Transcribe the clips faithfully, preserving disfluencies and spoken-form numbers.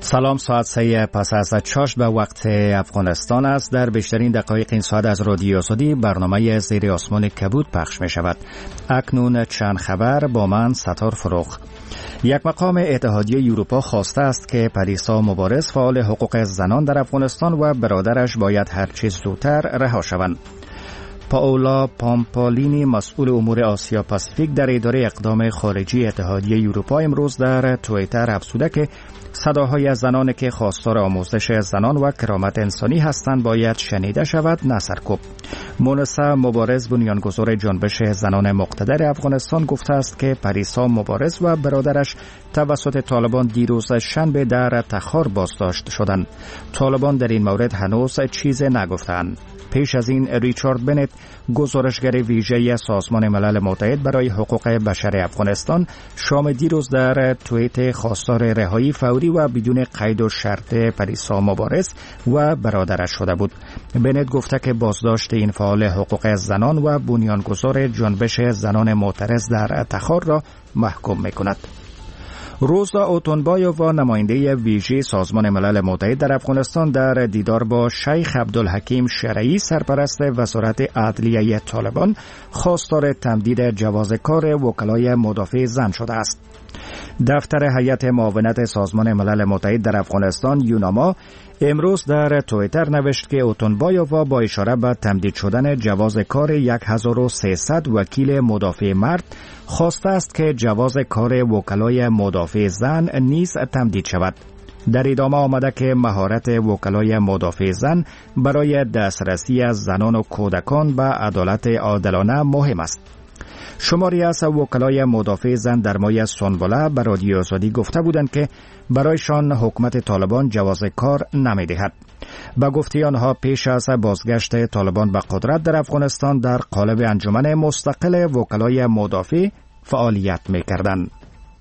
سلام، ساعت سه پس از چاشت به وقت افغانستان است. در بیشترین دقایق این ساعت از رادیو آزادی برنامه زیر آسمان کبود پخش می شود. اکنون چند خبر با من ستار فروغ. یک مقام اتحادیه اروپا خواسته است که پریسا مبارز فعال حقوق زنان در افغانستان و برادرش باید هر چیز زودتر رها شوند. پاولا پامپالینی مسئول امور آسیا پاسیفیک در اداره اقدام خارجی اتحادیه اروپا امروز در توییتر افزوده که صداهای از زنانی که خواستار آموزش زنان و کرامت انسانی هستند باید شنیده شود، نه سرکوب. مونسا مبارز بنیانگذار جنبش زنان مقتدر افغانستان گفته است که پریسا مبارز و برادرش توسط طالبان دیروز شنبه در تخار بازداشت شدند. طالبان در این مورد هنوز چیزی نگفتند. پیش از این ریچارد بنت گزارشگر ویژه سازمان ملل متحد برای حقوق بشر افغانستان شام دیروز در توییت خواستار رهایی فوری و بدون قید و شرط پریسا مبارز و برادرش شده بود. بنت گفته که بازداشت این فعال حقوق زنان و بنیانگذار جنبش زنان معترض در تخار را محکوم می‌کند. روزا اوتونبایوف و نماینده ویژه سازمان ملل متحد در افغانستان در دیدار با شیخ عبدالحکیم شرعی سرپرست وزارت عدلیه طالبان خواستار تمدید جواز کار وکلای مدافع زن شده است. دفتر هیئت معاونت سازمان ملل متحد در افغانستان یوناما امروز در توییتر نوشت که اوتونبایوف با اشاره به تمدید شدن جواز کار هزار و سیصد وکیل مدافع مرد خواسته است که جواز کار وکلای مدافع زن نیز تمدید شود. در ادامه آمده که مهارت وکلای مدافع زن برای دسترسی از زنان و کودکان به عدالت عادلانه مهم است. شماری از وکلای مدافع زن در ماه سنبله به رادیو آزادی گفته بودند که برایشان حکومت طالبان جواز کار نمی‌دهد. با گفته آنها پیش از بازگشت طالبان به قدرت در افغانستان در قالب انجمن مستقل وکلای مدافع فعالیت می‌کردند.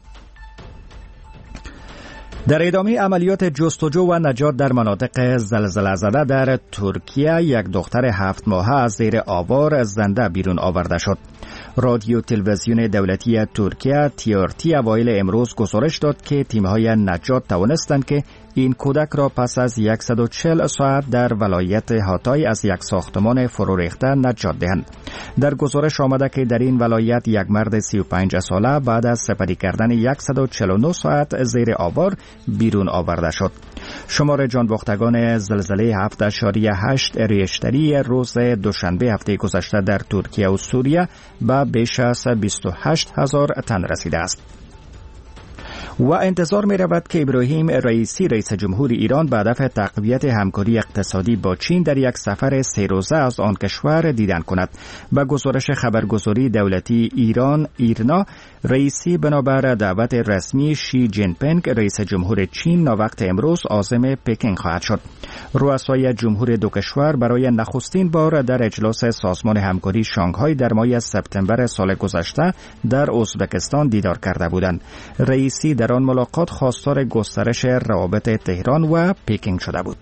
در ادامه عملیات جستجو و نجات در مناطق زلزله زده در ترکیه یک دختر هفت ماهه از زیر آوار زنده بیرون آورده شد. رادیو تلویزیون دولتی ترکیه تی آر تی اوایل امروز گزارش داد که تیم‌های نجات توانستند که این کودک را پس از صد و چهل ساعت در ولایت هاتای از یک ساختمان فرو ریخته نجات دهند. در گزارش آمده که در این ولایت یک مرد سی و پنج ساله بعد از سپری کردن صد و چهل و نه ساعت زیر آوار بیرون آورده شد. شمار جانباختگان زلزله هفت اشاریه هشت ریشتری روز دوشنبه هفته گذشته در ترکیه و سوریه به بیش از بیست و هشت هزار تن رسیده است. و انتظار می رود که ابراهیم رئیسی رئیس جمهور ایران به هدف تقویت همکاری اقتصادی با چین در یک سفر سه روزه از آن کشور دیدن کند. به گزارش خبرگزاری دولتی ایران ایرنا، رئیسی بنابر دعوت رسمی شی جین پینگ رئیس جمهور چین ناوقت امروز عازم پکین خواهد شد. رؤسای جمهور دو کشور برای نخستین بار در اجلاس سازمان همکاری شانگهای در ماه سپتامبر سال گذشته در ازبکستان دیدار کرده بودند. رئیسی در آن ملاقات خواستار گسترش روابط تهران و پکین شده بود.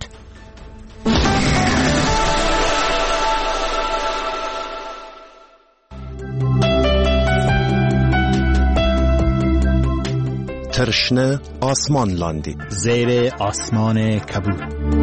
ترشنه آسمان لاندی زیر آسمان کبود.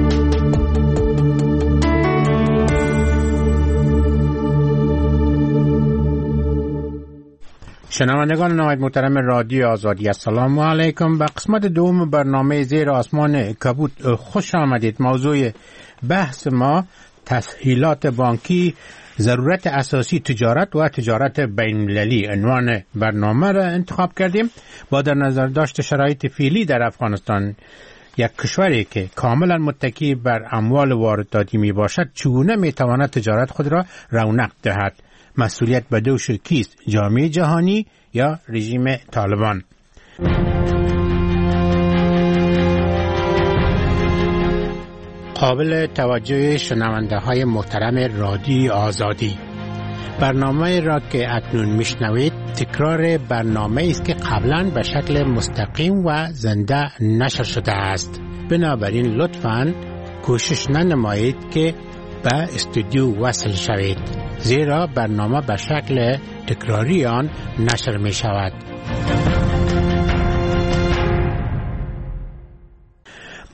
شنوندگان نهایت محترم رادیو آزادی، السلام علیکم. به قسمت دوم برنامه زیر آسمان کبود خوش آمدید. موضوع بحث ما تسهیلات بانکی، ضرورت اساسی تجارت و تجارت بین‌المللی عنوان برنامه را انتخاب کردیم. با در نظر داشت شرایط فعلی در افغانستان، یک کشوری که کاملا متکی بر اموال وارداتی می باشد، چگونه می تواند تجارت خود را رونق دهد؟ مسئولیت به دوش کیست؟ جامعه جهانی یا رژیم طالبان؟ قابل توجه شنونده های محترم رادیو آزادی، برنامه را که اکنون میشنوید تکرار برنامه است که قبلا به شکل مستقیم و زنده نشر شده است. بنابراین لطفاً کوشش ننمایید که به استودیو وصل شوید، زیرا برنامه به شکل تکراری آن نشر می شود.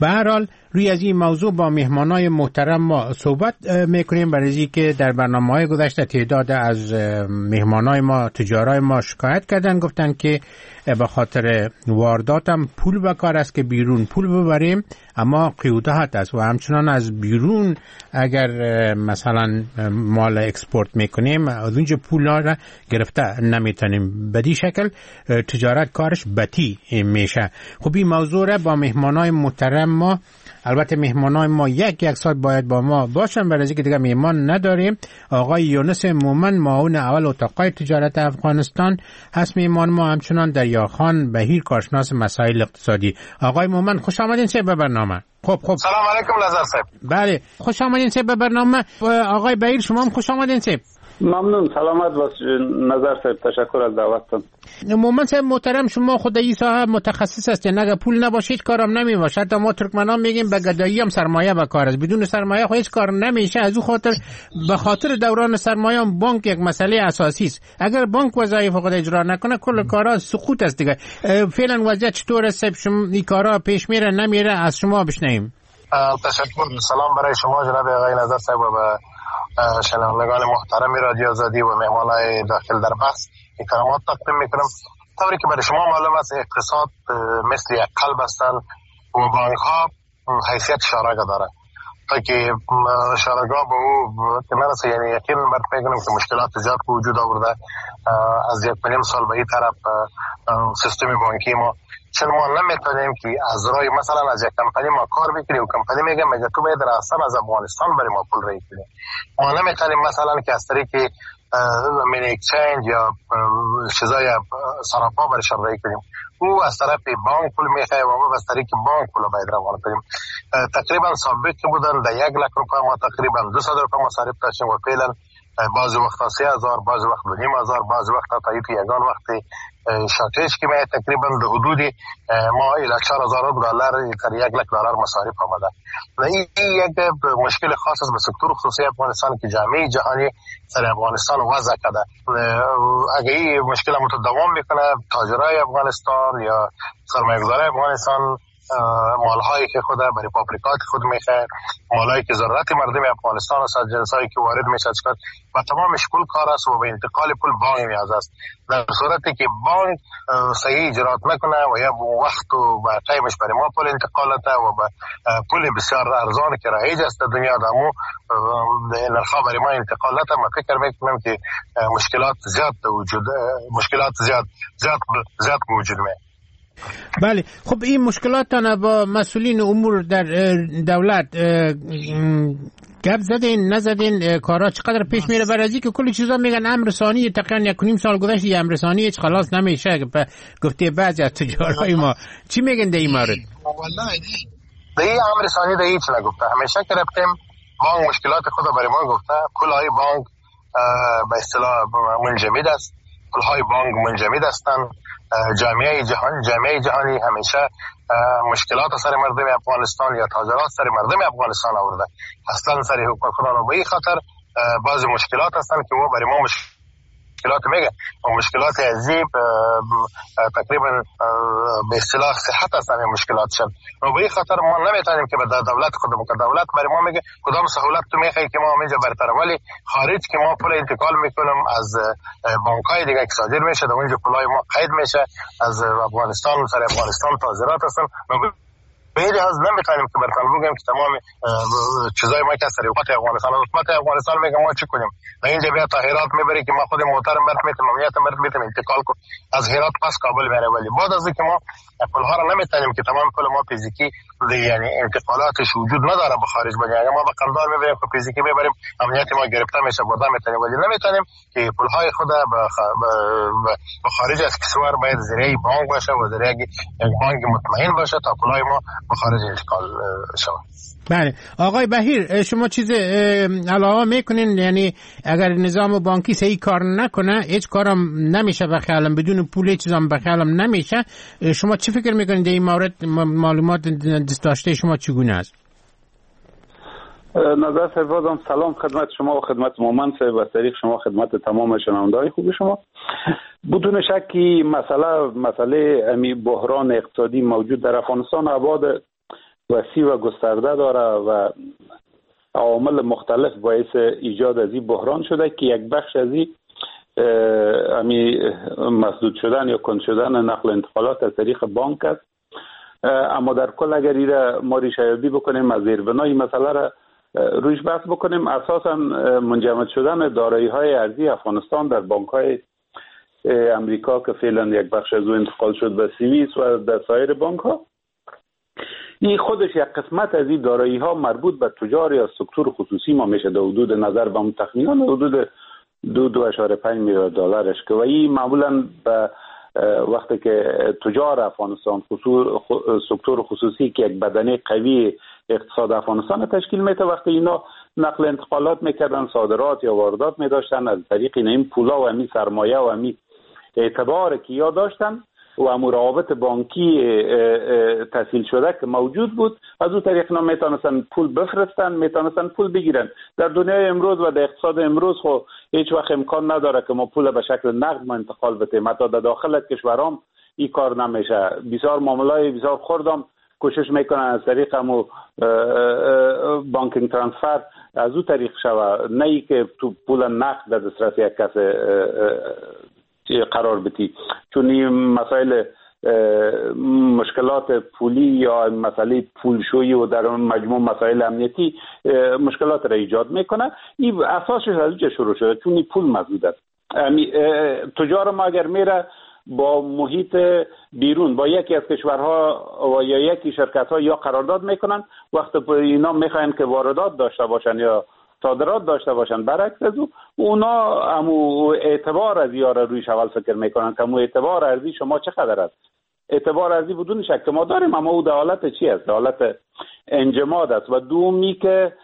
به هر حال روی از این موضوع با مهمانای محترم ما صحبت میکنیم، برای اینکه در برنامه‌های گذشته تعداد از مهمانای ما، تجارای ما شکایت کردن، گفتن که به خاطر واردات هم پول به کار است که بیرون پول ببریم، اما قیودات است و همچنان از بیرون اگر مثلا مال اکسپورت میکنیم از اونجا پول را گرفته نمیتونیم. بدی شکل تجارت کارش بطی میشه. خب این موضوع را با مهمانای محترم ما، البته مهمانای ما یک یک ساعت باید با ما باشن، برای اینکه دیگه مهمان نداریم. آقای یونس مومن، معاون اول اتاق تجارت افغانستان هست مهمان ما، همچنان دریاخان بهیر، کارشناس مسائل اقتصادی. آقای مومن خوش آمدین سه به برنامه. خب خب سلام علیکم نظر صاحب. بله خوش آمدین سه به برنامه. آقای بهیر شما هم خوش آمدین سه. ممنون، سلامت باش نظر صاحب، تشکر از دعوتتون. مومن صاحب محترم، شما خود این ساحه متخصص هستین، اگه پول نباشه هیچ کارم نمیشه. حتی ما ترکمنان میگیم به گدایی هم سرمایه به کار است، بدون سرمایه خو هیچ کار نمیشه. از اون خاطر به خاطر دوران سرمایه هم بانک یک مسئله اساسی است. اگر بانک وظایف خود اجرا نکنه کل کارا سقوط است دیگه. فعلا وضعیت چطور است؟ شما این کارا پیش میره نمیره؟ از شما بشنویم. تشکر. سلام برای شما جناب آقای نظر صاحب و شنوندگان محترم رادیو آزادی و مهمانای داخل در بحث اکرامات تقدیم میکنم. طوری که برای شما معلوم است اقتصاد مثل یک قلب هستند و بانک ها حیثیت شارگاه داره تا که شارگاه به او که نرسه، یعنی یقین بر میکنم که مشکلات زیاد به وجود آورده از یک نیم سال به این طرف سیستم بانکی ما. چون ما نمیتونیم که از رای مثلا از یک کمپانی ما کار بکنیم و کمپانی میگه مگه تو باید راستا از افغانستان برای ما پول رای کنی. ما نمیتونیم مثلا که از طریق مینی اکسچنج یا چیزای سراپا برش رای کنیم. او از طرف بانک پول میخواه و ما از طریق بانک پول باید روانه کنیم. تقریبا سابق که بودن در یک لک روپیه ما تقریبا دو صد روپیه مصارف داشتیم و فعلا بعضی وقتا سه هزار، بعضی وقت دو نیم هزار، بعضی وقتا تا یگان وقتی شاتیج که میاد تقریبا به حدود ما الی چهار هزار دلار تا یک لک دلار مصارف آمده. و این یک مشکل خاص است به سکتور خصوصی افغانستان که جامعه جهانی سر افغانستان وضع کرده. اگه این مشکل متداوم بکنه تاجرای افغانستان یا سرمایه‌گذارای افغانستان مالهایی که خود برای پابلیکات خود میخواه، مالهایی که ضرورت مردم افغانستان است، جنسایی که وارد میشه چکار و تمامش پول کار است و به انتقال پول بانک نیاز است. در صورتی که بانک صحیح اجرات نکنه و یا وقت و با تایمش برای ما پول انتقالات و با پول بسیار ارزان که رایج است دنیا دامو نرخا برای ما انتقالات، ما فکر میکنم که مشکلات زیاد وجود مشکلات زیاد زیاد زیاد وجود میاد. بله خب این مشکلات تانا با مسئولین امور در دولت گپ زدین نزدین؟ کارا چقدر پیش میره؟ برای از اینکه کلی چیزا میگن امر ثانی تقریبا یک نیم سال گذشت یه امر ثانی هیچ خلاص نمیشه. گفته بعضی از تجارای ما چی میگن در این مورد؟ والله در این امر ثانی در هیچ نگفته. همیشه که رفتیم بانک مشکلات خود برای ما گفته. پولهای بانک به اصطلاح منجمد است، پولهای بانک منجمد هستند. جامعه جهانی جامعه جهانی همیشه مشکلات سر مردم افغانستان یا تاجرات سر مردم افغانستان آورده. اصلا سر حکومت خدا رو به این خاطر بعضی مشکلات هستن که ما برای ما مشکلات میگه و مشکلات عجیب تقریبا به اصطلاح صحت هستن مشکلات شد و به این خاطر ما نمیتونیم که به دولت خودمون که دولت برای ما میگه کدام سهولت تو میخوای که ما همینجا برتر، ولی خارج که ما پول انتقال میکنیم از بانکای دیگه که صادر میشه در اونجا پولای ما قید میشه از افغانستان سر افغانستان تاجرات هستن. به این لحاظ نمیتونیم که برتر بگیم که تمام چیزای ما که از حکومت افغانستان حکومت افغانستان میگه ما چی کنیم. در اینجا بیا تا هرات میبری که ما خود محترم برت میتونیم امنیت برت میتونیم انتقال کنیم از هرات پس کابل میره، ولی بعد از اینکه ما پولها رو نمیتونیم که تمام پول ما فیزیکی یعنی انتقالاتش وجود نداره به خارج بگیم. اگه ما به قندار میبریم که فیزیکی میبریم امنیت ما گرفته میشه بعدا میتونیم، ولی نمیتونیم که پولهای خود به خارج از کشور باید زیر بانک باشه و زیر یک بانک مطمئن باشه تا پولهای ما به خارج انتقال شود. بله آقای بهیر شما چیز علاوه میکنین؟ یعنی اگر نظام بانکی صحیح کار نکنه هیچ کارم نمیشه به خیالم، بدون پول هیچ چیزام به خیالم نمیشه. شما چی فکر میکنین در این مورد؟ معلومات دست داشته شما چگونه است؟ نظر سربازم سلام خدمت شما و خدمت مومن صاحب و طریق شما خدمت تمام شنونده‌های خوب شما. بدون شکی مسئله مسئله امی بحران اقتصادی موجود در افغانستان ابعاد وسیع و گسترده داره و عوامل مختلف باعث ایجاد از این بحران شده که یک بخش از این امی مسدود شدن یا کند شدن نقل انتقالات از طریق بانک است. اما در کل اگر ایره ما ریشه‌یابی بکنیم از زیربنای مسئله را رویش بحث بکنیم، اساسا منجمد شدن دارایی‌های ارزی افغانستان در بانک‌های امریکا که فعلا یک بخش از او انتقال شد به سوئیس و در سایر بانک‌ها، این خودش یک قسمت از این دارایی‌ها مربوط به تجار یا سکتور خصوصی ما میشه. در حدود نظر به اون تخمینان حدود دو دو اشاره پنج میلیارد دلارش که و این معمولا به وقتی که تجار افغانستان سکتور خصوصی که یک بدنه قوی اقتصاد افغانستان تشکیل میده، وقتی اینا نقل انتقالات میکردن، صادرات یا واردات میداشتن، از طریق این پولا و امی سرمایه و امی اعتبار که یا داشتن و امو روابط بانکی تسهیل شده که موجود بود، از اون طریق اینا میتونستن پول بفرستن، میتونستن پول بگیرن. در دنیای امروز و در اقتصاد امروز خو هیچ وقت امکان نداره که ما پول به شکل نقد ما انتقال بدیم. حتی در داخل کشورام این کار نمیشه. بسیار معاملای بسیار خردم کوشش میکنن از طریق امو بانکینگ ترانسفر از اون طریق شوه، نه ای که تو پول نقد در دسترس یک کس قرار بدی. چون این مسائل مشکلات پولی یا مسئله پولشویی و در مجموع مسائل امنیتی مشکلات را ایجاد میکنه. این اساسش از اینجا شروع شده، چون این پول محدود است. تجار ما اگر میره با محیط بیرون با یکی از کشورها و یا یکی شرکت ها یا قرارداد میکنن، وقتی اینا میخواین که واردات داشته باشن یا صادرات داشته باشن، برعکس از او اونا امو اعتبار از یاره رویش اول فکر میکنن که امو اعتبار ارزی شما چقدر است. اعتبار ارزی بدون شک ما داریم، اما او دولت چی است؟ دولت انجماد است. و دومی که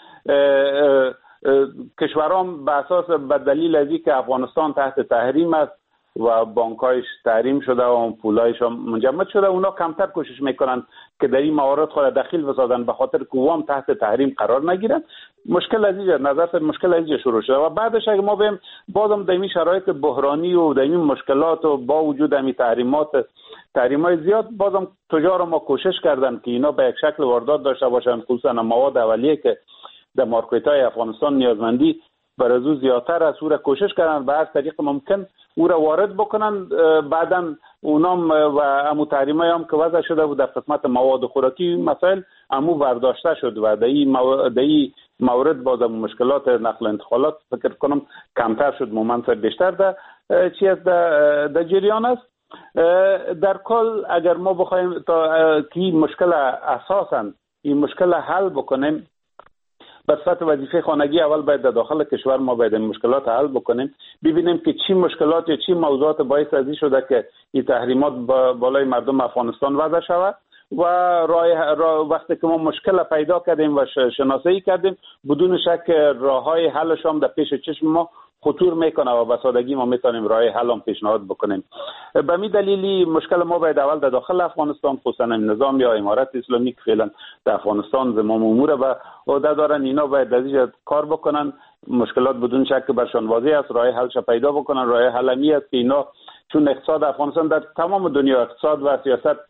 کشورام به اساس به دلیل از اینکه افغانستان تحت تحریم است و بانکایش تحریم شده و پولایش منجمد شده، اونا کمتر کوشش میکنن که در این موارد خود دخیل بسازن، به خاطر که وام تحت تحریم قرار نگیرن. مشکل از اینجا نظر مشکل از اینجا شروع شده و بعدش اگه ما بیم بازم در این شرایط بحرانی و در این مشکلات و با وجود این تحریمات تحریمای زیاد، بازم تجار ما کوشش کردن که اینا به یک شکل واردات داشته باشن، خصوصا مواد اولیه که در مارکت‌های افغانستان نیازمندی بر از او زیادتر است. او را کوشش کردن به هر طریق ممکن او را وارد بکنن. بعداً اونام و امو تحریمای هم که وضع شده بود در قسمت مواد خوراکی مسائل امو برداشته شد و در این مورد باز مشکلات نقل انتقالات فکر کنم کمتر شد، مومنت بیشتر در چی است در جریان است. در کل اگر ما بخوایم تا که مشکل اساساً این مشکل حل بکنیم، به صفت وظیفه خانگی اول باید در داخل کشور ما باید این مشکلات حل بکنیم، ببینیم که چی مشکلات یا چی موضوعات باعث از این شده که این تحریمات بالای مردم افغانستان وضع شود و راه را وقتی که ما مشکل پیدا کردیم و شناسایی کردیم، بدون شک راههای حلش هم در پیش چشم ما خطور میکنه و به سادگی ما میتونیم راه حل هم پیشنهاد بکنیم. به می دلیلی مشکل ما باید اول در داخل افغانستان، خصوصا نظام یا امارت اسلامی که فعلا در افغانستان زمام امور و عهده دارن، اینا باید از اینجا کار بکنن. مشکلات بدون شک برشان واضح است، راه حلش پیدا بکنن. راه حل می است که اینا چون اقتصاد افغانستان در تمام دنیا اقتصاد و سیاست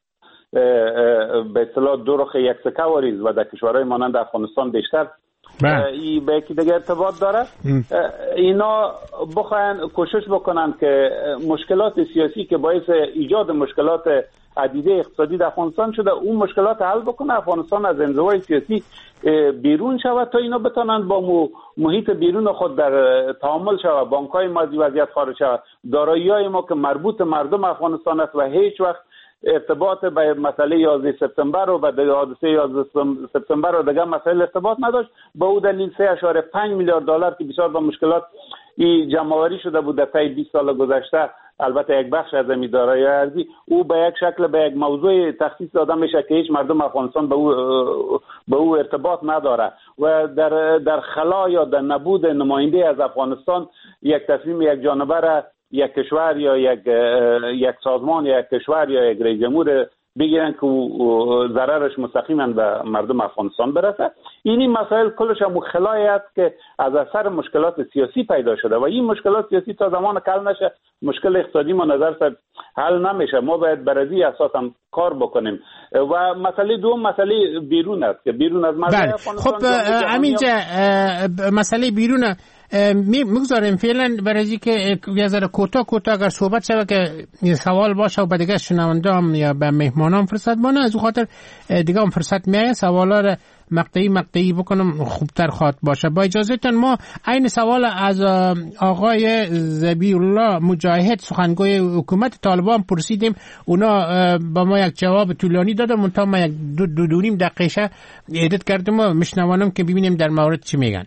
به اصطلاح دو رخ یک سکه واریز و در کشورهای مانند افغانستان بیشتر ای به یکی دیگه ارتباط داره. اینا بخواین کوشش بکنن که مشکلات سیاسی که باعث ایجاد مشکلات عدیده اقتصادی در افغانستان شده، اون مشکلات حل بکنه، افغانستان از انزوای سیاسی بیرون شود تا اینا بتونن با محیط بیرون خود در تعامل شود، بانک‌های ما از وضعیت خارج شود، دارایی‌های ما که مربوط مردم افغانستان است و هیچ وقت ارتباط به مسئله یازده سپتامبر و به حادثه یازده سپتامبر و دیگر مسائل ارتباط نداشت. با او دلیل سه اشاره پنج میلیارد دلار که بسیار با مشکلات جمع‌آوری شده بود در طی بیست سال گذشته، البته یک بخش از این دارایی ارزی او به یک شکل به یک موضوع تخصیص داده میشه که هیچ مردم افغانستان به او به او ارتباط نداره و در در خلا یا در نبود نماینده از افغانستان یک تصمیم یک جانبه را یک کشور یا یک یک سازمان یا یک کشور یا یک رئیس جمهور بگیرن که ضررش مستقیما به مردم افغانستان برسه. این مسائل کلش هم خلایی است که از اثر مشکلات سیاسی پیدا شده و این مشکلات سیاسی تا زمان که حل نشه مشکل اقتصادی ما نظر سر حل نمیشه. ما باید بر این اساس هم کار بکنیم. و مسئله دوم مسئله بیرون است که بیرون از مرزهای افغانستان. خب همینجا مسئله بیرون میگذاریم فعلا برای که یه ذره کوتاه کوتاه اگر صحبت شده که سوال باشه و به دیگه شنونده‌ام یا به مهمانام فرصت بانه، از خاطر دیگه هم فرصت میایه سوالا رو مقطعی مقطعی بکنم خوبتر خواد باشه. با اجازهتون ما این سوال از آقای ذبیح الله مجاهد سخنگوی حکومت طالبان پرسیدیم، اونا با ما یک جواب طولانی دادن، منتها ما یک دو, دو دونیم دقیقه ادیت کردم و میشنوانم که ببینیم در مورد چی میگن.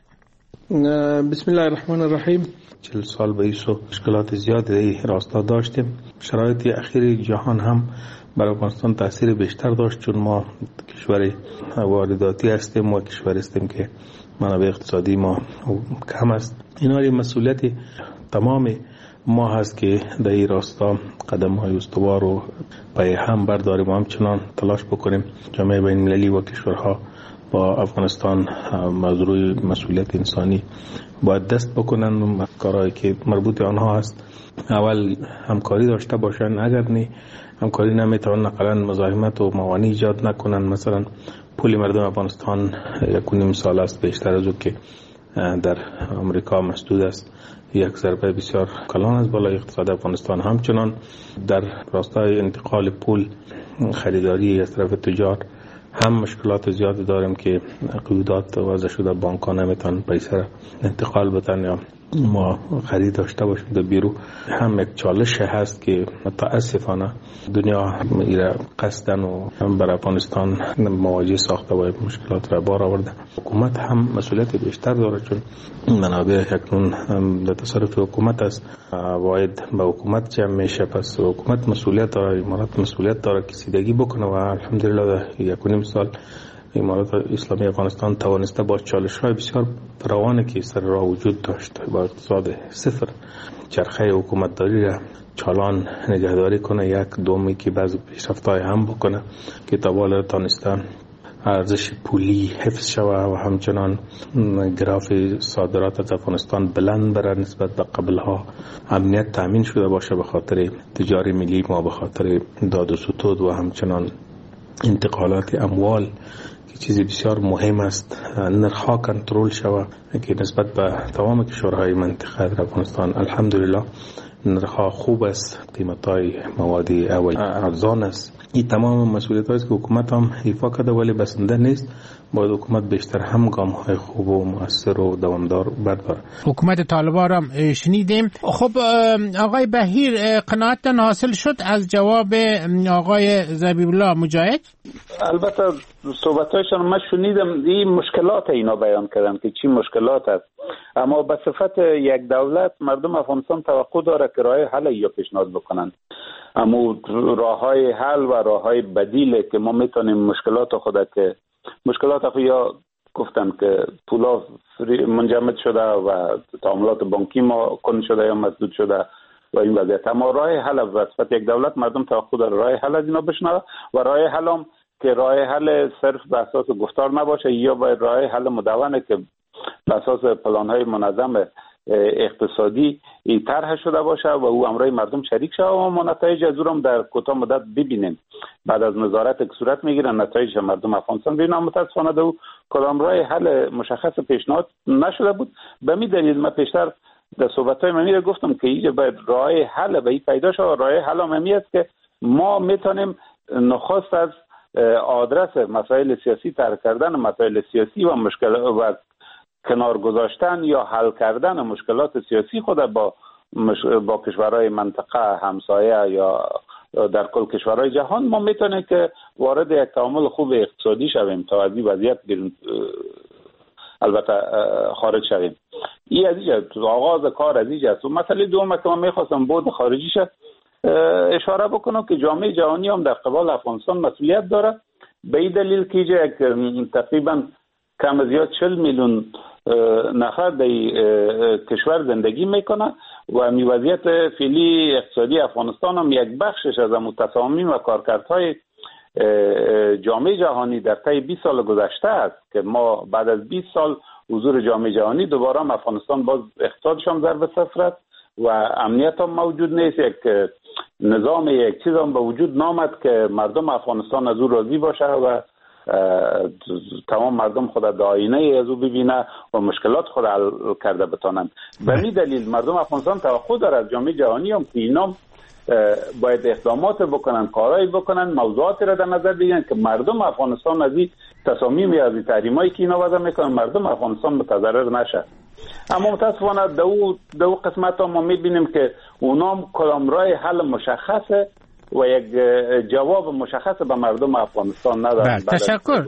بسم الله الرحمن الرحیم. چهل سال به ایسو مشکلات زیاد در راستا داشتیم. شرایط اخیر جهان هم برای افغانستان تاثیر بیشتر داشت، چون ما کشور وارداتی هستیم و کشور هستیم که منابع اقتصادی ما کم است. اینا مسئولیت تمام ما هست که در این راستا قدم های استوار و پای هم برداریم و همچنان تلاش بکنیم جامعه بین المللی و کشورها با افغانستان موضوع مسئولیت انسانی باید دست بکنن. کارهایی که مربوط آنها هست اول همکاری داشته باشن، اگر نه همکاری نمیتونن اقلا مزاحمت و موانع ایجاد نکنن. مثلا پول مردم افغانستان یک و نیم سال است بیشتر از او که در امریکا مسدود است، یک ضربه بسیار کلان از بالای اقتصاد افغانستان. همچنان در راستای انتقال پول خریداری از طرف تجار هم مشکلات زیاد داریم که قیودات وضع شده، بانک ها نمیتونن پیسه انتقال بدن یا ما خرید داشته باشیم در بیرو. هم یک چالش هست که متاسفانه دنیا ایره قصدن و هم برای افغانستان مواجه ساخته و مشکلات را بار آورده. حکومت هم مسئولیت بیشتر داره، چون منابع اکنون در تصرف حکومت است، واید به حکومت جمع میشه. پس حکومت مسئولیت داره، امارات مسئولیت داره که سیدگی بکنه و الحمدلله در یک و نیم سال امارات اسلامی افغانستان توانسته با چالش‌های بسیار فراوانی که سر راه وجود داشت با اقتصاد صفر چرخه حکومتداری را چالان نگهداری کنه، یک دومی که بعض پیشرفت‌های هم بکنه که تا بالا تانسته ارزش پولی حفظ شوه و همچنان گراف صادرات از افغانستان بلند بره نسبت به قبلها، امنیت تامین شده باشه به خاطر تجاری ملی ما، به خاطر داد و ستود و همچنان انتقالات اموال که چیزی بسیار مهم است. نرخ‌ها کنترل شود که نسبت به تمام کشورهای منطقه در افغانستان الحمدلله نرخ‌ها خوب است، قیمت‌های مواد اول ارزان است. این تمام مسئولیت‌هایی است که حکومت هم ایفا کرده ولی بسنده نیست. باید حکومت بیشتر هم گام‌های خوب و مؤثر و دوامدار برداره. حکومت طالبان هم شنیدیم. خب آقای بهیر، قناعتتان حاصل شد از جواب آقای ذبیح الله مجاهد؟ البته صحبت‌هایشان من شنیدم، این مشکلات اینا بیان کردن که چی مشکلات است، اما به صفت یک دولت مردم افغانستان توقع داره که راه حل یا پیشنهاد بکنن. اما راه‌های حل و راه‌های بدیل که ما میتونیم مشکلات خود که مشکلات خود یا گفتن که پولا منجمد شده و تعاملات بانکی ما کند شده یا مسدود شده و این وضعیت، اما راه حل به صفت یک دولت مردم توقع داره راه حل از اینا بشنوه و راه حل هم که راه حل صرف به اساس گفتار نباشه یا باید راه حل مدونه که به اساس پلان‌های منظم اقتصادی طرح شده باشه و او امرای مردم شریک شده و ما نتایج از اون در کوتاه مدت ببینیم. بعد از نظارت که صورت میگیره نتایج مردم افغانستان ببینن. متاسفانه دو کدام راه حل مشخص پیشنهاد نشده بود. به می دلیل من پیشتر در صحبت‌های من گفتم که اینجا باید راه حل به این پیدا شه. راه حل هم است که ما میتونیم نخست از آدرس مسائل سیاسی طرح کردن مسائل سیاسی و مشکل و کنار گذاشتن یا حل کردن مشکلات سیاسی خود با مش... با کشورهای منطقه همسایه یا در کل کشورهای جهان ما میتونیم که وارد یک تعامل خوب اقتصادی شویم تا از این وضعیت بیرون البته خارج شویم. این از اینجا آغاز کار از اینجا است. و مسئله دوم که من میخواستم بود خارجیش اشاره بکنم که جامعه جهانی هم در قبال افغانستان مسئولیت داره، به این دلیل که یک تقریبا کم از زیاد چهل میلیون نفر در کشور زندگی میکنه و می وضعیت فعلی اقتصادی افغانستان هم یک بخشش از تصامیم و کارکردهای جامعه جهانی در طی بیست سال گذشته است که ما بعد از بیست سال حضور جامعه جهانی دوباره هم افغانستان باز اقتصادش هم ضرب صفر است و امنیت هم موجود نیست. یک نظام یک چیز هم به وجود نامد که مردم افغانستان از او راضی باشه و تمام مردم خود در آینه از او ببینه و مشکلات خود حل کرده بتانند. به این دلیل مردم افغانستان توقع داره از جامعه جهانی هم که اینا باید اقدامات بکنن، کارایی بکنن، موضوعاتی را در نظر بگیرن که مردم افغانستان از این تصامیم یا از این تحریمایی که اینا وضع میکنن مردم افغانستان متضرر نشه. اما متاسفانه دو دو قسمت ها ما میبینیم که اونام کدام راه حل مشخصه و یک جواب مشخص به مردم افغانستان ندارن. تشکر.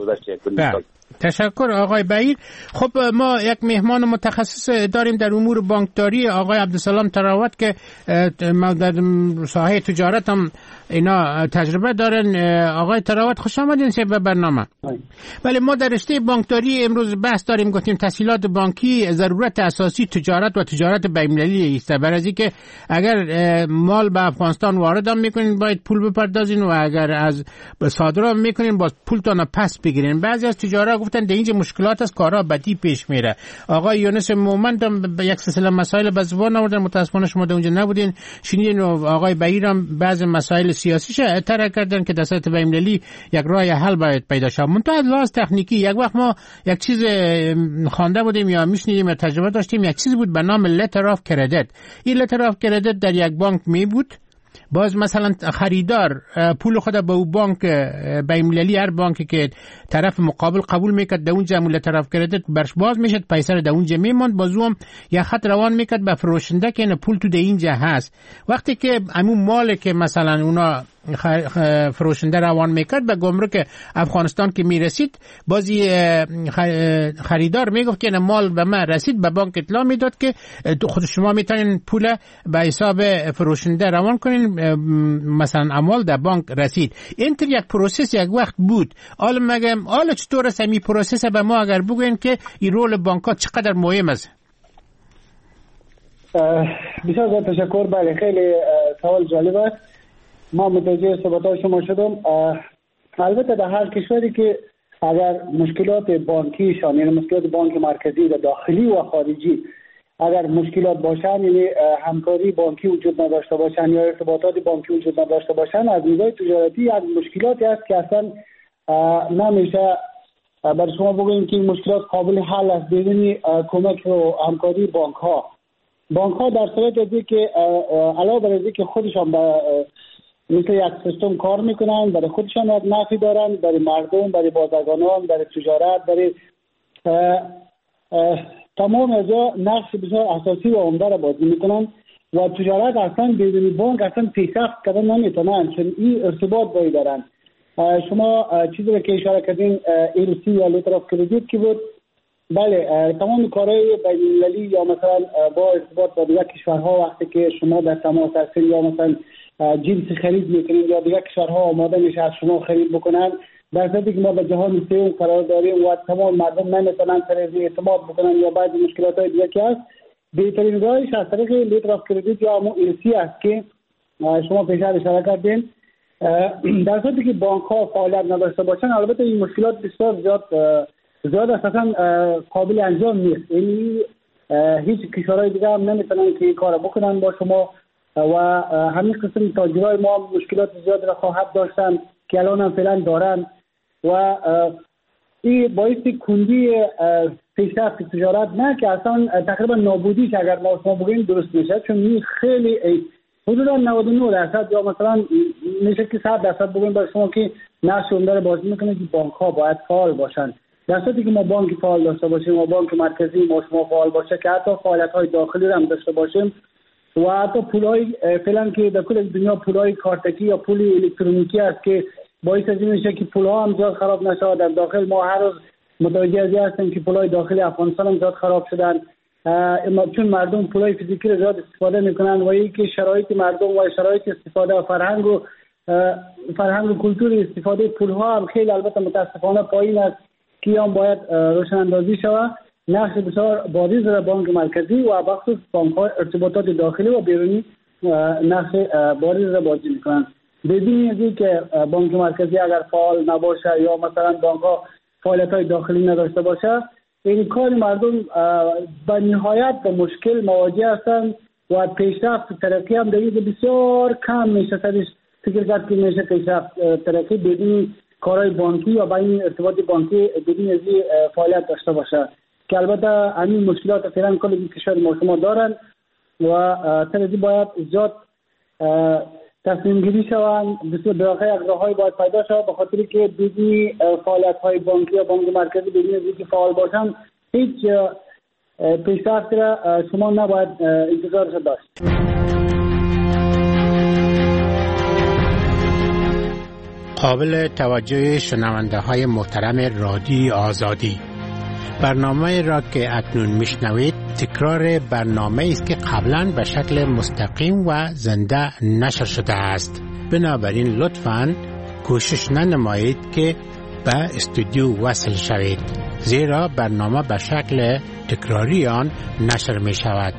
تشکر آقای بهیر. خب ما یک مهمان متخصص داریم در امور بانکداری، آقای عبدالسلام تراوت، که در ساحه تجارت هم اینا تجربه دارن. آقای تراوت خوش آمدین به برنامه. ولی ما در رشته بانکداری امروز بحث داریم، گفتیم تسهیلات بانکی ضرورت اساسی تجارت و تجارت بین‌المللی است. برای اینکه اگر مال به افغانستان وارد هم میکنین باید پول بپردازین و اگر از صادرات میکنین باز پولتون پس بگیرین. بعضی از تجارت گفتن در اینجا مشکلات است، کارا بدی پیش میره. آقای یونس مومند هم به یک سلسله مسائل به زبان آوردن، متاسفانه شما اونجا نبودین، شنیدین. و آقای بهیر هم بعضی مسائل سیاسیش اطلاع کردن که در سطح بین‌المللی یک راه حل باید پیدا شه. منتها از لحاظ تکنیکی یک وقت ما یک چیز خوانده بودیم یا میشنیدیم یا تجربه داشتیم، یک چیز بود به نام لتر آف کردیت. این لتر آف کردیت در یک بانک می بود، باز مثلا خریدار پول خود به او بانک بین‌المللی، هر بانکی که طرف مقابل قبول میکرد در اونجا مول طرف کردیت برش باز میشد، پیسه در اونجا میموند، بازو هم یک خط روان میکرد به فروشنده که این پول تو در اینجا هست. وقتی که همون مال که مثلا اونا فروشنده روان میکرد به گمرک افغانستان که میرسید، بازی خریدار میگفت که این مال به من رسید، به بانک اطلاع میداد که خود شما میتونین پول به حساب فروشنده روان کنین، مثلا اموال در بانک رسید. اینطور یک پروسس یک وقت بود. حالا مگم حالا چطور است این پروسس به ما اگر بگوین که این رول بانک ها چقدر مهم است؟ بسیار زیاد تشکر. بله خیلی سوال جالب است. ما متوجه صحبت‌های شما شدم. البته در هر کشوری که اگر مشکلات بانکیشان، یعنی مشکلات بانک مرکزی و داخلی و خارجی اگر مشکلات باشن، یعنی همکاری بانکی وجود نداشته باشن یا ارتباطات بانکی وجود نداشته باشن، از نگاه تجارتی یک مشکلاتی است که اصلا نمیشه برای شما بگوییم که این مشکلات قابل حل است بدون کمک و همکاری بانک ها. بانک ها در صورت ازی که علاوه بر اینکه که خودشان به مثل یک سیستم کار میکنن، برای خودشان یک نفعی دارن، برای مردم، برای بازرگانان، برای تجارت، برای تمام ازا نقش بسیار اساسی و عمده را بازی میکنن و تجارت اصلا بدون بانک اصلا پیشرفت کردن نمیتونن، چون این ارتباط باید دارن. شما چیزی رو که اشاره کردین ای ال سی یا لیتر آف کردیت کی بود؟ بله، تمام کارهای بین‌المللی یا مثلا با ارتباط با دیگر کشورها وقتی که شما در تماس هستید یا مثلا جنس خرید میکنید یا دیگر کشورها آماده میشه از شما خرید بکنن، در صورتی که ما به جهان سوم قرار داریم و تمام مردم نمیتونن طرز اعتماد بکنن یا بعضی مشکلات های دیگه که هست، بهترین راهش از طریق لیتر آف کردیت یا همون ال سی است که شما پیش اشاره کردین. در صورتی که بانک ها فعالیت نداشته باشن، البته این مشکلات بسیار زیاد زیاد اساسا قابل انجام نیست. یعنی هیچ کشورهای دیگه هم نمیتونن که این کار بکنن با شما و همین قسم تاجرای ما مشکلات زیاد را خواهد داشتن که الان هم فعلا دارن و این باعث کندی پیشرفت تجارت نه که اصلا تقریبا نابودی که اگر ما شما بگیم درست میشه، چون این خیلی حدودا نود و نه درصد یا مثلا میشه که صد درصد بگیم برای شما که نقش عمده بازی میکنه که بانک ها باید فعال باشن. در صورتی که ما بانک فعال داشته باشیم و بانک مرکزی ما شما فعال باشه که حتی فعالیت های داخلی رو هم داشته باشیم و حتی پولای فعلا که در کل دنیا پولای کارتکی یا پول الکترونیکی است که باعث از این میشه که پولها هم زیاد خراب نشه. در داخل ما هر روز متوجه ازی هستیم که پولای داخلی افغانستان هم زیاد خراب شدن، چون مردم پولای فیزیکی رو زیاد استفاده میکنن و اینکه شرایط مردم و شرایط استفاده و فرهنگ و فرهنگ و کلتور استفاده پولها هم خیلی البته متاسفانه پایین است که هم باید روشن اندازی شود. نقش بسیار بازی در بانک مرکزی و بخصوص بانک های ارتباطات داخلی و بیرونی نقش بازی را بازی میکنن. بدین ازی که بانک مرکزی اگر فعال نباشه یا مثلا بانک ها فعالیت های داخلی نداشته باشه، این کار مردم به نهایت به مشکل مواجه هستند و پیشرفت ترقی هم در این بسیار کم میشه. سرش فکر کرد که میشه پیشرفت ترقی بدون کارهای بانکی یا بین ارتباط بانکی بدون از فعالیت داشته باشه، که البته همین مشکلات فعلا کل کشور ما شما دارن و ترقی باید زیاد تصمیم گیری شوند. بسیار دقیقه اقراهای باید پیدا شود، به خاطر که بدون فعالیت های بانکی یا بانک مرکزی بدون از اینکه فعال باشن هیچ پیشرفت را شما نباید انتظارش داشت. قابل توجه شنونده های محترم رادیوی آزادی، برنامه را که اکنون میشنوید تکرار برنامه است که قبلا به شکل مستقیم و زنده نشر شده است. بنابراین لطفاً کوشش ننمایید که به استودیو وصل شوید، زیرا برنامه به شکل تکراری آن نشر می شود.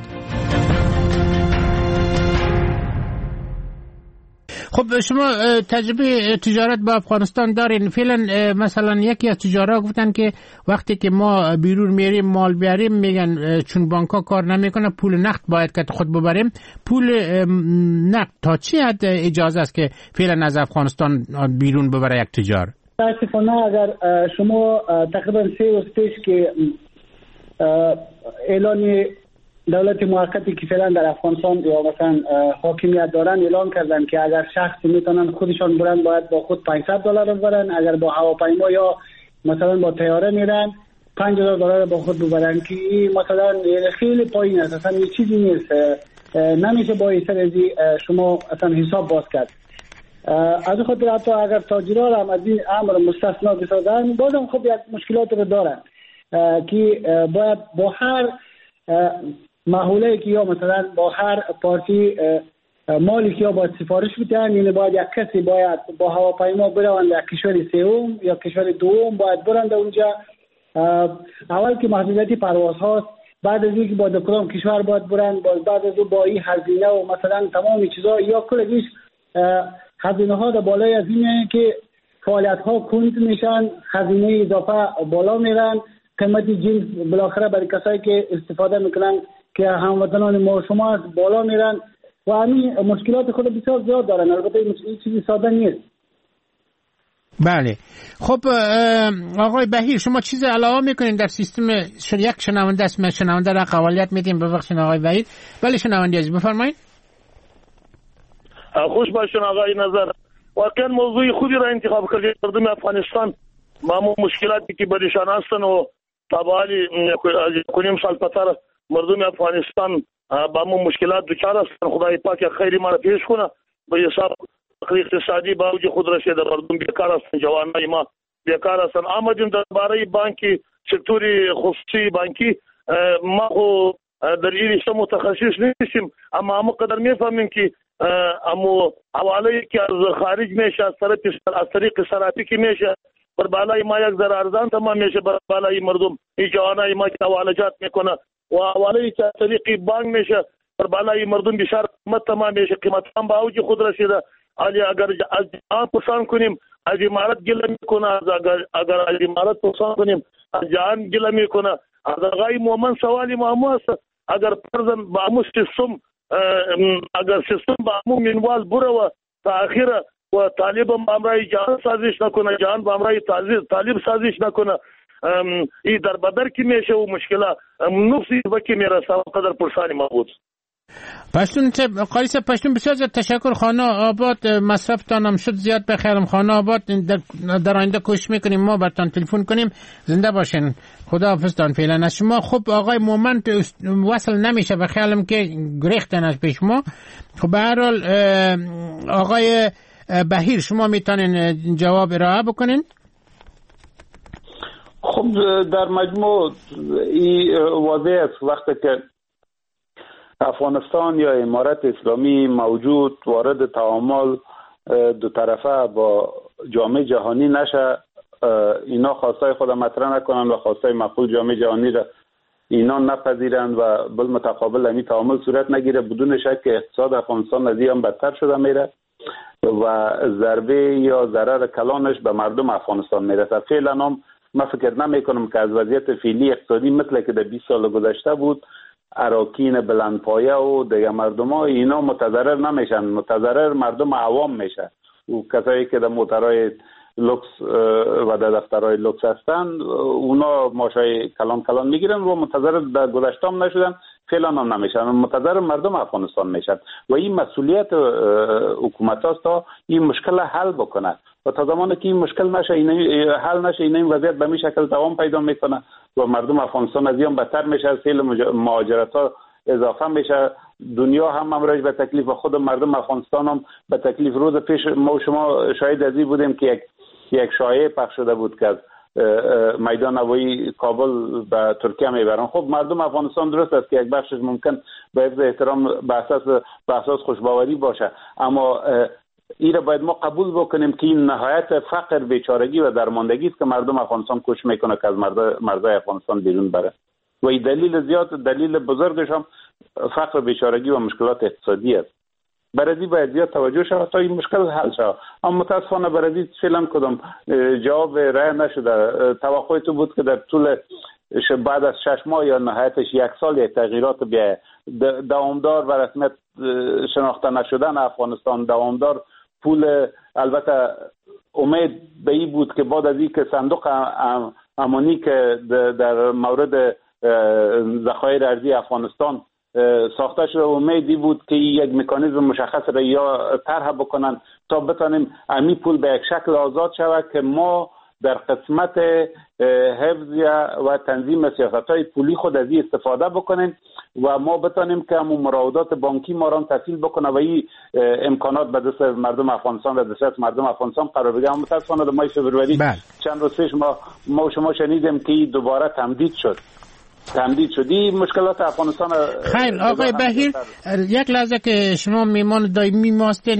خب شما تجربه تجارت با افغانستان دارین. فعلا مثلا یکی از تجارا گفتن که وقتی که ما بیرون میریم مال بیاریم میگن چون بانک‌ها کار نمیکنه پول نقد باید که خود ببریم. پول نقد تا چی حد اجازه است که فعلا از افغانستان بیرون ببره یک تجار؟ متاسفانه اگر شما تقریبا سه روز پیش که اعلان دولت موقتی که فعلا در افغانستان یا مثلا حاکمیت دارن اعلان کردن که اگر شخصی میتونن خودشان برن باید با خود پانصد دلار ببرن، اگر با هواپیما یا مثلا با طیاره میرن پنج هزار دلار با خود ببرن، که مثلا خیلی پایین است، اصلا یه چیزی نیست، نمیشه با این سرزی شما اصلا حساب باز کرد. از خاطر حتی اگر تاجرها هم از این امر مستثنا بسازن بازم خب یک مشکلات رو دارن که باید با هر محوله که یا مثلا با هر پارتی مالی که یا باید سفارش بدن، یعنی باید یک کسی باید با هواپیما برن در کشور سوم یا کشور دوم باید برن در اونجا. اول که محدودیت پرواز هاست، بعد از اینکه با کدام کشور باید برن، بعد از اون با این هزینه و مثلا تمام چیزا یا کلش هزینه ها در بالای از اینه که فعالیت ها کند میشن، هزینه اضافه بالا میرن، قیمت جنس بالاخره برای کسایی که استفاده میکنن که هموطنان ما شما از بالا میرن و همین مشکلات خود بسیار زیاد دارن. البته این چیزی ساده نیست. بله. خب آقای بهیر شما چیز علاوه میکنین در سیستم؟ یک شنونده اسم شنونده را قوالیت میدیم. ببخشید آقای بهیر. بله شنونده عزیز بفرمایید. خوش باشین آقای نظر. واقعا موضوع خوبی را انتخاب کردید. مردم افغانستان با مشکلاتی که برشان هستن و تبالی کنیم سال پتر مردم افغانستان با مشکلات دچار هستن. خدای پاک خیری ما را پیش کنه. به حساب اقتصادی با وجود خود رسیده مردم بیکار هستن، جوانای ما بیکار هستن. آمدیم درباره بانکی سکتور خصوصی بانکی، ما در این رشته متخصص نیستیم، اما ما قدر میفهمیم که اما حواله که از خارج میشه از طریق از طریق صرافی که میشه بر بالای ما یک ذره ارزان تمام میشه، بر بالای مردم این جوانای ما که حوالجات میکنه و حواله که از طریق بانک میشه بر بالای مردم بسیار قیمت تمام میشه. قیمت هم با اوج خود رسیده. علی اگر از جهان پرسان کنیم از امارت گله میکنه، اگر اگر از امارت پرسان کنیم از جهان گله میکنه. از آقای مومن سوالی ما است، اگر فرضاً با امو سیستم اگر سیستم با امو منوال بره و تا اخیره و طالب هم امرای جهان سازش نکنه، جهان با امرای طالب سازش نکنه، این در بدر کی میشه و مشکلات نفسی وکی میرسه. قدر پرسانی ما بود. پشتون قالی صاحب پشتون بسیار زیاد تشکر. خانه آباد مصرفتان هم شد زیاد بخیرم. خانه آباد در, در آینده کوشش میکنیم ما برتان تلفن کنیم. زنده باشین. خدا حافظتان فعلا از شما. خب آقای مومن وصل نمیشه و خیالم که گریختن از پیش ما. خب به هر حال آقای بهیر شما میتونین جواب ارائه بکنین؟ خب در مجموع این واضح است وقتی که افغانستان یا امارت اسلامی موجود وارد تعامل دو طرفه با جامعه جهانی نشه، اینا خواستای خود مطرح نکنن و خواستای مقبول جامعه جهانی را اینا نپذیرند و بل متقابل همی تعامل صورت نگیره، بدون شک اقتصاد افغانستان از این هم بدتر شده میره و ضربه یا ضرر کلانش به مردم افغانستان میرسه. فعلا هم من فکر نمی کنم که از وضعیت فعلی اقتصادی مثل که در بیست سال گذشته بود اراکین بلندپایه و دیگه مردم ها اینا متضرر نمیشن، متضرر مردم عوام میشه و کسایی که در موترهای لوکس و در دفترهای لوکس هستن اونا ماشای کلان کلان میگیرن و متضرر در گذشته هم نشدن، فعلا هم نمیشن، متضرر مردم افغانستان میشن و این مسئولیت حکومت هاست تا این مشکل حل بکنه و تا زمانی که این مشکل نشه، این حل نشه، این وضعیت به این شکل دوام پیدا میکنه و مردم افغانستان از این بدتر میشه، سیل مهاجرت ها اضافه میشه، دنیا هم امروز به تکلیف و خود مردم افغانستان هم به تکلیف. روز پیش ما شما شاهد ازی بودیم که یک یک شایعه پخش شده بود که از میدان هوایی کابل به ترکیه میبرن. خب مردم افغانستان درست است که یک بخشش ممکن به حفظ احترام به اساس به اساس خوشباوری باشه، اما این را باید ما قبول بکنیم که این نهایت فقر، بیچارگی و درماندگی است که مردم افغانستان کوشش میکنه که از مرزهای افغانستان بیرون بره و این دلیل زیاد، دلیل بزرگش هم فقر، بیچارگی و مشکلات اقتصادی است. برای باید زیاد توجه شود تا این مشکل حل شود، اما متاسفانه برای فعلا کدام جواب رای نشده. توقع تو بود که در طول بعد از شش ماه یا نهایتش یک سال یک تغییرات بیاید. دوامدار و رسمیت شناخته نشدن افغانستان، دوامدار پول، البته امید به این بود که بعد از این که صندوق امانی که در مورد ذخایر ارزی افغانستان ساخته شده، امیدی بود که یک مکانیزم مشخص را یا طرح بکنن تا بتانیم امی پول به یک شکل آزاد شود که ما در قسمت حفظ و تنظیم سیاست‌های پولی خود از این استفاده بکنیم و ما بتانیم که همون مراودات بانکی ما را تسهیل بکنه و این امکانات به دست مردم افغانستان و دست مردم افغانستان قرار بگیره. اما متاسفانه در ماه فوریه چند روز پیش ما ما شما شنیدیم که دوباره تمدید شد. تمدید شدی مشکلات افغانستان. خیر آقای بهیر، یک لحظه که شما میمان دائمی ماستین،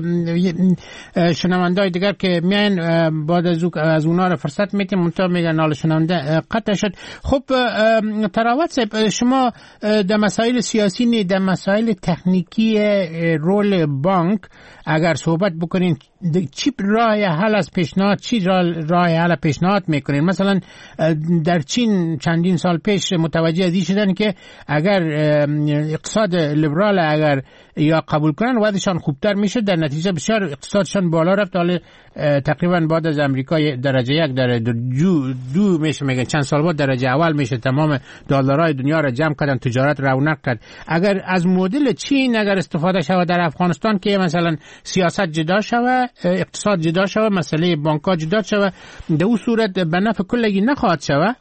شنوندای دیگر که میان بعد از از اونا رو فرصت میتیم منطقه میگن حال شنونده قطع شد. خب تراوت صاحب، شما در مسائل سیاسی نی، در مسائل تکنیکی رول بانک اگر صحبت بکنین، چی راه حل از پیشنهاد، چی راه حل پیشنهاد میکنین؟ مثلا در چین چندین سال پیش متوجه ازی شدن که اگر اقتصاد لیبرال اگر یا قبول کنن وضعشان خوبتر میشه، در نتیجه بسیار اقتصادشان بالا رفت. حالا تقریبا بعد از امریکا درجه یک در دو, دو میشه، میگن چند سال بعد درجه اول میشه، تمام دلارای دنیا را جمع کردن، تجارت رونق کرد. اگر از مدل چین اگر استفاده شود در افغانستان که مثلا سیاست جدا شود، اقتصاد جدا شود، مسئله بانک‌ها جدا شود، در اون صورت به نفع کلگی نخواهد شود؟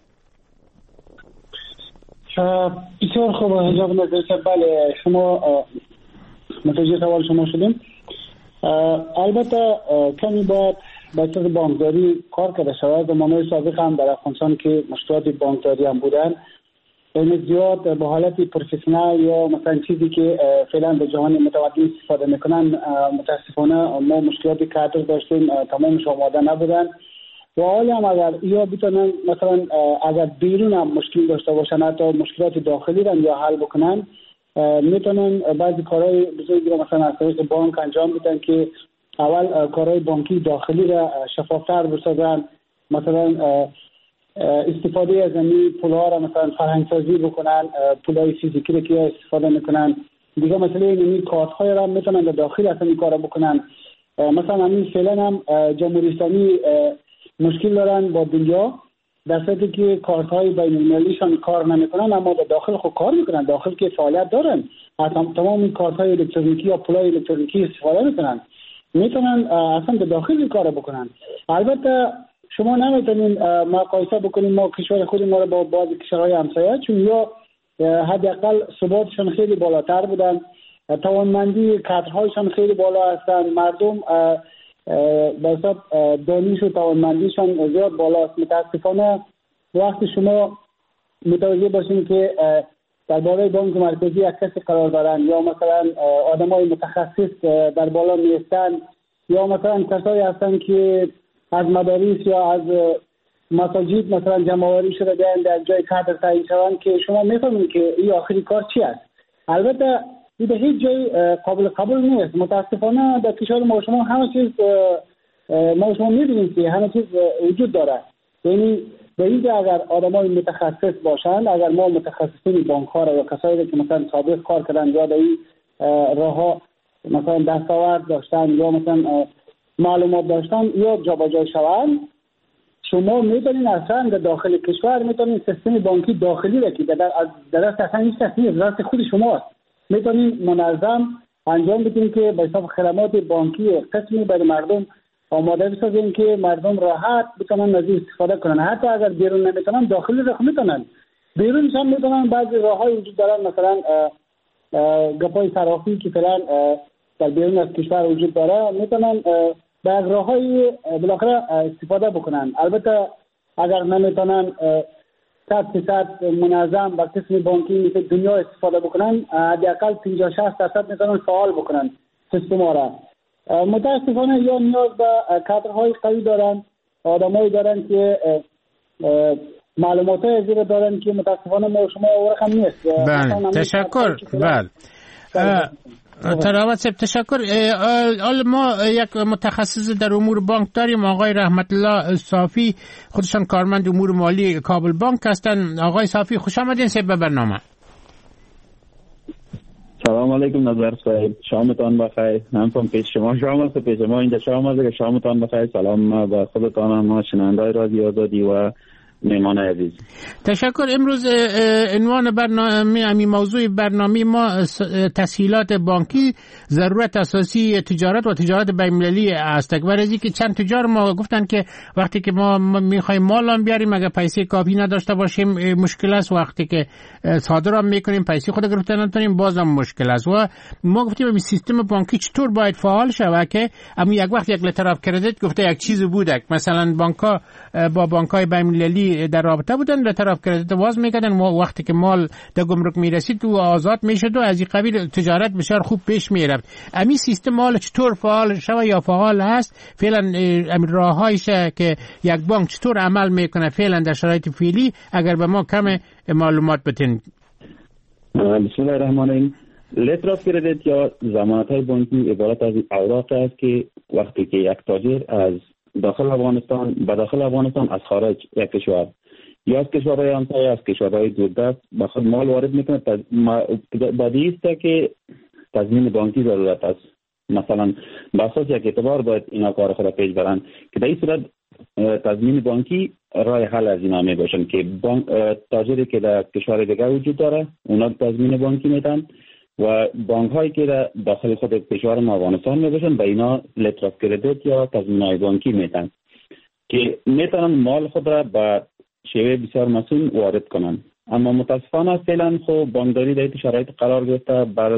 بسیار خوب جناب نظری صاحب، بله شما متوجه سوال شما شدیم. البته کمی باید به اساس بانکداری کار کرده شود. زمانهای سابق هم در افغانستان که مشکلات بانکداری هم بودن، این زیاد به حالت پروفسیونال یا مثلا چیزی که فعلا به جهان متمدن استفاده میکنن، متاسفانه ما مشکلاتی کادر داشتیم، تمامش آماده نبودن و حالا هم اگر یا بتونن مثلا اگر بیرون هم مشکل داشته باشن، حتی مشکلات داخلی را یا حل بکنن، میتونن بعضی کارهای بزرگی را مثلا از طریق بانک انجام بدن که اول کارهای بانکی داخلی را شفافتر بسازن، مثلا استفاده از این پولها را مثلا فرهنگ سازی بکنن، پولهای فیزیکی را که استفاده میکنن دیگه، مثلا این کارت های را میتونن در داخل اصلا این کارا بکنن. مثلا همین فعلا هم جمهوری اسلامی مشکل دارن با دنیا، در صورتی که کارت های بین المللیشان کار نمیکنن، اما در داخل خود کار میکنن، داخل که فعالیت دارن، تمام این کارت های الکترونیکی یا پولای الکترونیکی استفاده میکنن، میتونن اصلا در داخل این کار بکنن. البته شما نمیتونین مقایسه بکنین ما کشور خود ما رو با بعضی کشورهای همسایه، چون یا حداقل ثباتشان خیلی بالاتر بودن، توانمندی کادرهایشان خیلی بالا هستن، مردم به حساب دانش و توانمندیشان زیاد بالاست. متاسفانه وقتی شما متوجه باشین که در بالای بانک مرکزی یک کسی قرار دارن یا مثلا آدمای متخصص در بالا نیستن یا مثلا کسایی هستن که از مدارس یا از مساجد مثلا جمع‌آوری شده بیان در جای کادر تعیین شوند، که شما میفهمید که این آخری کار چی است. البته این به هیچ جای قابل قبول نیست. متاسفانه در کشور ما شما همه چیز ما شما می‌بینید که همه چیز وجود داره، یعنی به اینجا اگر آدمای متخصص باشند، اگر ما متخصصین بانک ها را یا کسایی که مثلا سابق کار کردن یا در این راه ها مثلا دستاورد داشتن یا مثلا معلومات داشتن یا جابجا شوند، شما میتونین اصلا در داخل کشور میتونین سیستم بانکی داخلی را که در دست اصلا هیچ کس نیست، دست خود شماست، میتونین منظم انجام بدین که به حساب خدمات بانکی قسمی برای مردم آماده بسازین که مردم راحت بتونن از استفاده کنن. حتی اگر بیرون نمیتونن داخلی را میتونن، بیرونش هم میتونن. بعضی راههای وجود دارن، مثلا گپای صرافی که فعلا در بیرون از کشور وجود داره، میتونن به راههای بالاخره استفاده بکنن. البته اگر نمیتونن صد درصد منظم با قسم بانکی مثل دنیا استفاده بکنن، حداقل پنجاه شصت درصد میتونن فعال بکنن سیستم را. متاسفانه یا نیاز به کادرهای قوی دارن، آدمایی دارن که معلومات از این دارن که متاسفانه ما شما رقم نیست. بله تشکر. بله تراوت صاحب تشکر. حالا ما یک متخصص در امور بانک داریم، آقای رحمت الله صافی، خودشان کارمند امور مالی کابل بانک هستند. آقای صافی خوش آمدین صاحب به برنامه. سلام علیکم نظر صاحب، شامتان بخیر. همچنین پیش شما شام است، پیش ما اینجا شام است. شامتان بخیر. سلام به خودتان، ما شنوندای رادیو آزادی و مهمان عزیز. تشکر. امروز عنوان برنامه امی موضوع برنامه ما تسهیلات بانکی، ضرورت اساسی تجارت و تجارت بین‌المللی است. برای که چند تجار ما گفتن که وقتی که ما میخوایم مال بیاریم اگر پیسه کافی نداشته باشیم مشکل است، وقتی که صادرات میکنیم پیسه خود گرفتن نتونیم بازم مشکل است. و ما گفتیم این سیستم بانکی چطور باید فعال شود که اما یک وقت یک لتر اف کردیت گفته یک چیز بوده، مثلا بانک‌ها با بانک‌های بین‌المللی در رابطه بودن، لتر اف کردیت واز میکردن، وقتی که مال در گمرک میرسید و آزاد میشد و از این قبیل تجارت بسیار خوب پیش میرفت. امی سیستم مال چطور فعال شود یا فعال هست فعلا؟ امی راههایش که یک بانک چطور عمل میکنه فعلا در شرایط فعلی، اگر به ما کم معلومات بتین. بسم الله الرحمن الرحیم. لتر اف کردیت یا ضمانت های بانکی عبارت از اوراق است که وقتی که یک تاجر از داخل افغانستان به داخل افغانستان از خارج یک کشور یا از کشورهای همسایه از کشورهای دوردست به خود مال وارد میکنه، بدیهی است که تضمین بانکی ضرورت است. مثلا به اساس یک اعتبار باید اینا کار خود پیش برن که در این صورت تضمین بانکی راه حل از اینا می باشن که بانک تاجری که در کشور دیگه وجود داره اونا تضمین بانکی میدن و بانک هایی که در داخل خود کشور افغانستان می باشن به اینا لتر اف کردیت یا تضمین های بانکی میدن که میتونن مال خود را به شیوه بسیار مسئول وارد کنن. اما متاسفانه فعلا خب بانکداری در این شرایط قرار گرفته بر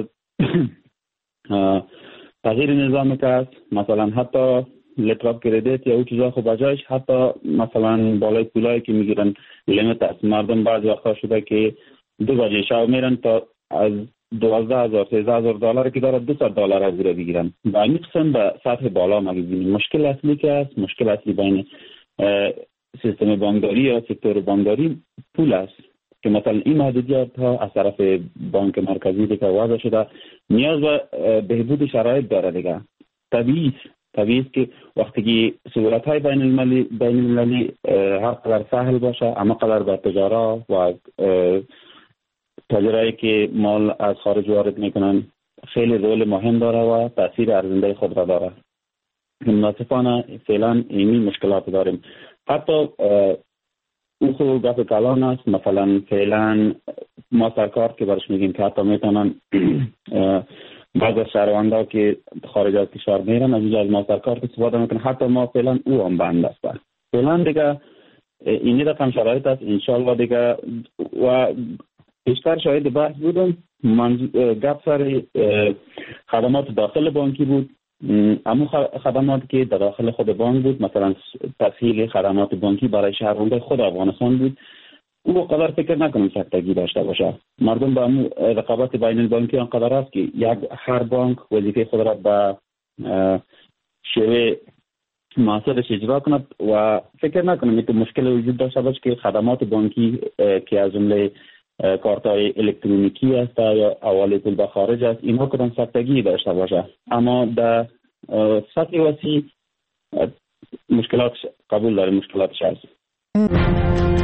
تغییر نظام که است. مثلا حتی لتر اف کردیت یا او چیزا خب بجایش حتی مثلا بالای پولایی که میگیرن لیمیت است. مردم بعضی وقتا شده که دو بجه شب میرن تا از دوازده هزار سیزده هزار دلار که داره دویست دلار از زیر بگیرن. با این قسم به سطح بالا ما ببینیم. مشکل اصلی که است، مشکل اصلی بین سیستم بانکداری یا سکتور بانکداری پول است که مثلا این محدودیت ها از طرف بانک مرکزی دیگه وضع شده نیاز به بهبود شرایط داره دیگه. طبیعی طبیعی است که وقتی که سهولت های بین المللی بین المللی هر قدر سهل باشه اما قدر به تجارا و تاجرایی که مال از خارج وارد میکنن خیلی رول مهم داره و تاثیر ارزنده خود را داره. مناسبانه فعلا اینی مشکلات داریم. حتی او خود گفت کلان است. مثلا فعلا ما سرکار که برش میگیم که حتی میتونن بعض از شهروندها که خارج از کشور میرن از اینجا از ما سرکار استفاده میکنن. حتی ما فعلا او هم بند است. فعلا دیگه اینی رقم شرایط است. انشالله دیگه و بیشتر شاید بحث بودم گپ سر خدمات داخل بانکی بود. اما خدمات که در داخل خود بانک بود، مثلا تسهیل خدمات بانکی برای شهروندان خود افغانستان بود، او قدر فکر نکنم سختگی داشته باشه. مردم با امو رقابت بین البانکی آنقدر است که یک هر بانک وظیفه خود را به شیوه مناسبش اجرا کند و فکر نکنم که مشکل وجود داشته باشه که خدمات بانکی که از جمله کارت‌های الکترونیکی است یا حواله پول به خارج است اینها کدام سختگی داشته باشه. اما در سطح وسیع مشکلات قبول داره، مشکلاتش هست.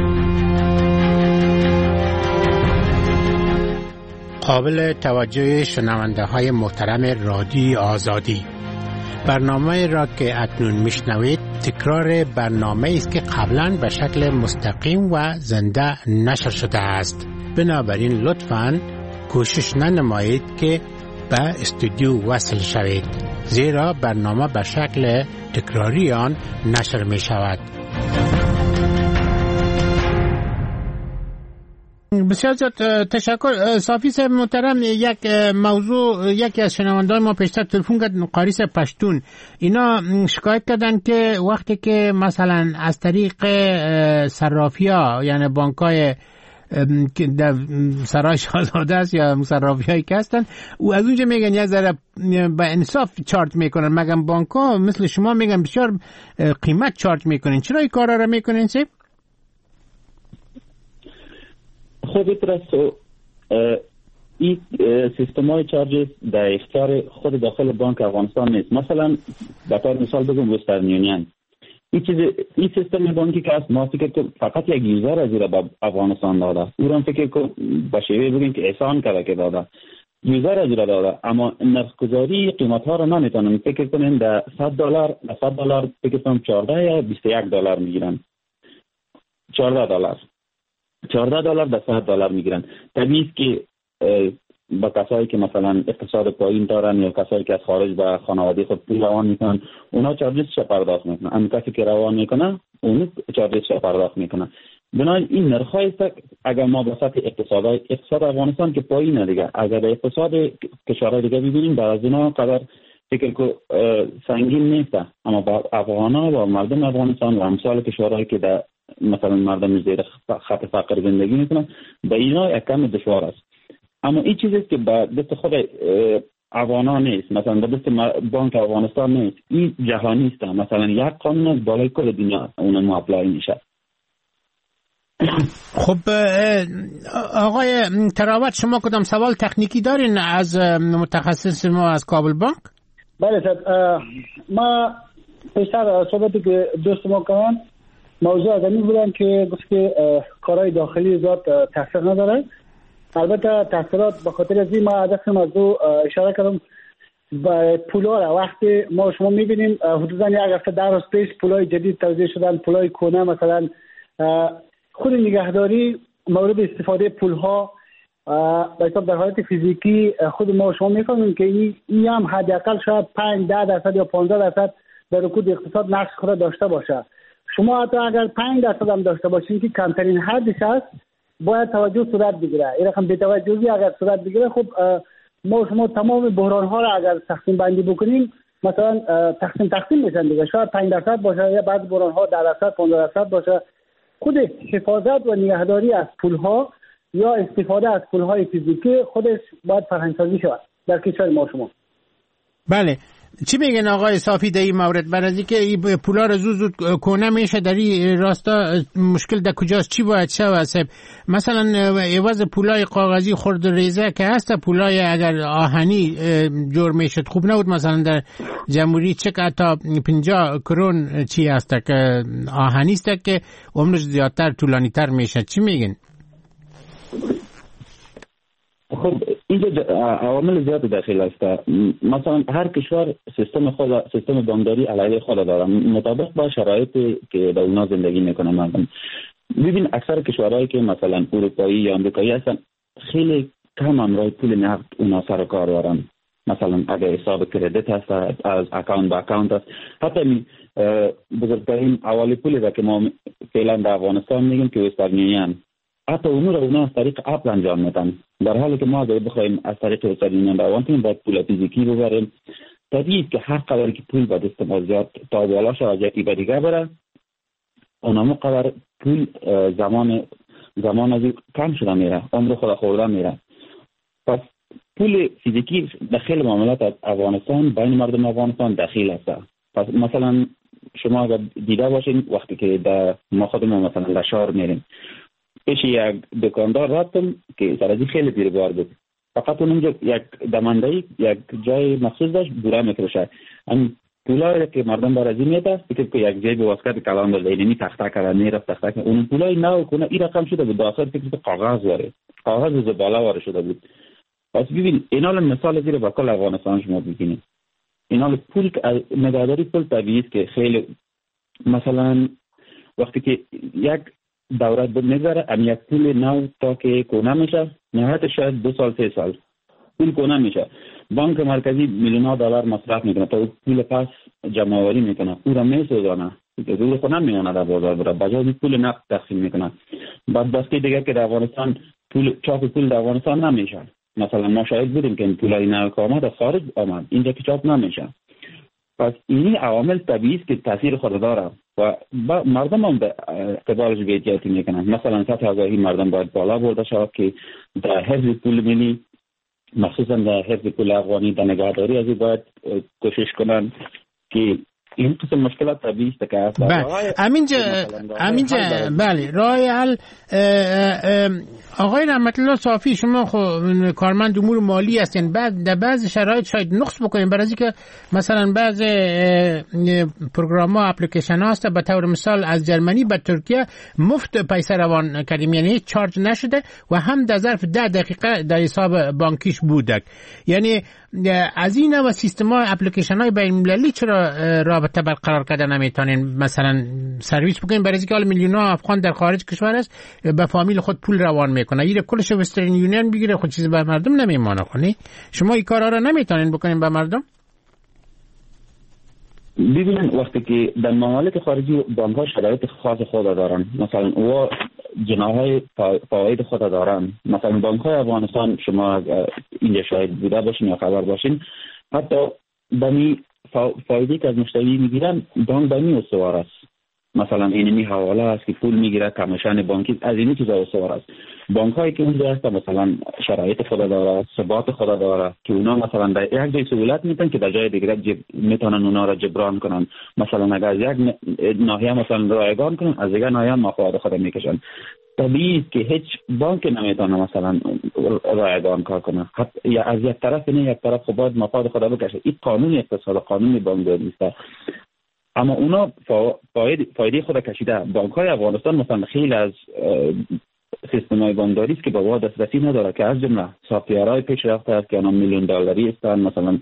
قابل توجه شنونده های محترم رادیو آزادی، برنامه را که اکنون میشنوید تکرار برنامه است که قبلا به شکل مستقیم و زنده نشر شده است. بنابراین لطفاً کوشش ننمایید که به استودیو وصل شوید، زیرا برنامه به شکل تکراری آن نشر می شود. بسیار زیاد تشکر. صافی صاحب محترم، یک موضوع یکی از شنوندگان ما پیشتر تلفن کرد، قاریس پشتون. اینا شکایت کردن که وقتی که مثلا از طریق صرافی‌ها، یعنی بانک‌های که در سرای شاهزاده است یا صرافی‌هایی که هستن، او از اونجا میگن یک ذره به انصاف چارج میکنن، مگم بانک‌ها مثل شما میگن بسیار قیمت چارج میکنن. چرا این کارا را میکنن سیب؟ خب ایترست این سیستم های چارج در اختیار خود داخل بانک افغانستان نیست. مثلا به طور مثال بگم وسترن یونین، این چیز این سیستم بانکی که است، ما فکر که فقط یک یوزر از این به افغانستان داده، او را فکر که با شیوه بگیم که احسان کرده که داده، یوزر از این داده، اما نرخ‌گذاری قیمت ها را نمیتونن فکر کنیم. در صد دلار در صد دلار فکر کنم چهارده یا بیست و یک دلار میگیرن، چهارده دلار چهارده دلار به صد دلار میگیرن. طبیعی است که با کسایی که مثلا اقتصاد پایین دارن یا کسایی که از خارج به خانواده خود پول روان میکنن، اونا چارجش پرداخت میکنن. اما کسی که روان میکنه اون چارجش پرداخت میکنه. بنابراین این نرخ‌های است. اگر ما به سطح اقتصاد اقتصاد افغانستان که پایینه دیگه، اگر اقتصاد کشورهای دیگه ببینیم در از اینا قدر فکر که سنگین نیست، اما با افغانا و مردم افغانستان و امثال کشورهایی که در مثلا مردم زیر خط فقر زندگی میکنن، به اینا یک کم دشوار است. اما این چیزی که به دست خود افغانا نیست، مثلا به دست بانک افغانستان نیست، این جهانی است. مثلا یک قانون بالای کل دنیا اون ما اپلای میشه. خب آقای تراوت، شما کدام سوال تکنیکی دارین از متخصص ما از کابل بانک؟ بله صاحب، ما پیشتر صحبتی که دوست ما کردن موضوع از این بودن که گفت که کارهای داخلی زیاد تاثیر نداره. البته تاثیرات به خاطر از این ما از این موضوع اشاره کردم. با پولا را وقتی ما شما میبینیم حدودا یک هفته در روز پیش پولای جدید توزیع شدن، پولای کهنه، مثلا خود نگهداری مورد استفاده پولها به حساب در حالت فیزیکی خود ما شما میفهمیم که این ای هم حداقل شاید پنج ده درصد یا پانزده درصد در رکود اقتصاد نقش خود داشته باشه. شما حتی اگر پنج درصد هم داشته باشین که کمترین حدش است، باید توجه صورت بگیره. این رقم بی توجهی اگر صورت بگیره، خب ما شما تمام بحران ها را اگر تقسیم بندی بکنیم، مثلا تقسیم تقسیم میشن دیگه، شاید پنج درصد باشه یا بعض بحران ها ده درصد پانزده درصد باشه. خود حفاظت و نگهداری از پول ها یا استفاده از پول های فیزیکی خودش باید فرهنگ سازی شود در کشور ما شما. بله، چی میگن آقای صافی در این مورد؟ برای که این پولا رو زود زود کنه میشه، در این راستا مشکل در کجاست؟ چی باید شود؟ مثلا عوض پولای کاغذی خرد ریزه که هست، پولای اگر آهنی جور میشد خوب نبود. مثلا در جمهوری چک حتی پنجاه کرون چی هست که آهنی است که عمرش زیادتر طولانی تر میشه. چی میگن؟ خب اینجا عوامل زیاد داخل است. مثلا هر کشور سیستم خود سیستم بانکداری علیه خود داره، مطابق با شرایطی که در اونها زندگی میکنه مردم. ببین اکثر کشورهایی که مثلا اروپایی یا آمریکایی هستن، خیلی کم امرای پول نقد اونها سر کار دارن. مثلا اگر حساب کردیت هست، از اکانت به اکانت هست، حتی بزرگترین حواله پولی را که ما فعلا در افغانستان میگیم که وسترن یونین، حتی اونو را اونا از طریق اپ انجام میدن، در حالی که ما اگر بخوایم از طریق وسترن یونین روان کنیم باید پول فیزیکی ببریم. طبیعی که هر قدر که پول به دست ما زیاد تا بالا شود از یکی به دیگه بره، اونم قدر پول زمان زمان از کم شده میره، عمر خود خورده میره. پس پول فیزیکی داخل معاملات افغانستان بین مردم افغانستان داخل است. پس مثلا شما اگر دیده باشین وقتی که در ما خودمون مثلا در شهر میریم، پیش یک دکاندار رفتم که سرازی خیلی دیربار بود، فقط اونجا یک دماندهی یک جای مخصوص داشت بوره میکروشه. ام پولایی که مردم برازی میده فکر که یک جای به واسکت کلان داشت، اینی تخته کرده میرفت تخته کرده، اون پولای نو کنه این رقم شده بود، داخل فکر که کاغذ واره کاغذ از بالا واره شده بود. پس ببین اینا مثال زیر با کل افغانستان شما ببینید، اینا پول نگهداری پول طبیعی است که خیلی مثلا وقتی که یک دورت بود میگذره ام یک پول نو تا که کنه میشه نهایت شاید دو سال سه سال پول کنه میشه. بانک مرکزی میلیون ها دلار مصرف میکنه تا پول پس جمع آوری میکنه، او را میسوزانه که زور خود نمیانه در بازار بره، بجای پول نقد تقسیم میکنه. بعد دسته دیگه که در افغانستان پول چاپ پول در افغانستان نمیشه، مثلا ما شاید بودیم که پولای نو که آمد از خارج آمد اینجا که چاپ نمیشه. پس این عوامل طبیعی است که تاثیر خود داره و مردم هم به اقتدارش بی‌احتیاطی میکنن. مثلا سطح آگاهی مردم باید بالا برده شود که در حفظ پول ملی، مخصوصا در حفظ پول افغانی، در نگهداری از این باید کوشش کنن که این قسم مشکلات طبیعی است که هست. همینجا همینجا بله راه حل. آقای رحمت الله صافی، شما خب کارمند امور مالی هستین، بعد در بعض شرایط شاید نقص بکنین، برای اینکه مثلا بعض پروگرام ها اپلیکیشن ها هست به طور مثال از جرمنی به ترکیه مفت پیسه روان کردیم، یعنی هیچ چارج نشده و هم در ظرف ده دقیقه در حساب بانکیش بودک. یعنی از این و سیستم های اپلیکیشن های بین المللی چرا رابطه برقرار کردن نمیتونین مثلا سرویس بکنین؟ برای اینکه میلیون ها افغان در خارج کشور است به فامیل خود پول روان میکنه، ایره کلش وسترن یونین بگیره، خود چیزی به مردم نمیمونه. خونی شما این کارا رو نمیتونین بکنین به مردم؟ ببینن وقتی که در ممالک خارجی بانک ها شرایط خاص خود دارن، مثلا او جناهای فواید خود دارن. مثلا بانک های افغانستان شما اینجا شاید بوده باشین یا خبر باشین، حتی بمی فایده که از مشتری میگیرن بانک بمی استوار است. مثلا اینمی حواله است که پول میگیره، کمیشن بانکی، از این چیزا استوار است. بانک هایی که اونجا هست مثلا شرایط خود داره، ثبات خود داره که اونا مثلا در یک جای سهولت میتن که در جای دیگه جب... میتونن اونا را جبران کنن. مثلا اگر از یک ناحیه مثلا رایگان کنن، از دیگه ناحیه مفاد خود میکشن. طبیعی که هیچ بانک نمیتونه مثلا رایگان کار کنه، یا از یک طرف نه یک طرف خود باید مفاد خود بکشه. این قانون اقتصاد، قانون بانکداری است. اما اونا فاید فایده خود کشیده. بانک های افغانستان مثلا خیلی از سیستم های بانکداری است که به وا دسترسی نداره، که از جمله سافت‌ورهای پیشرفته است که آنها میلیون دلاری هستند. مثلا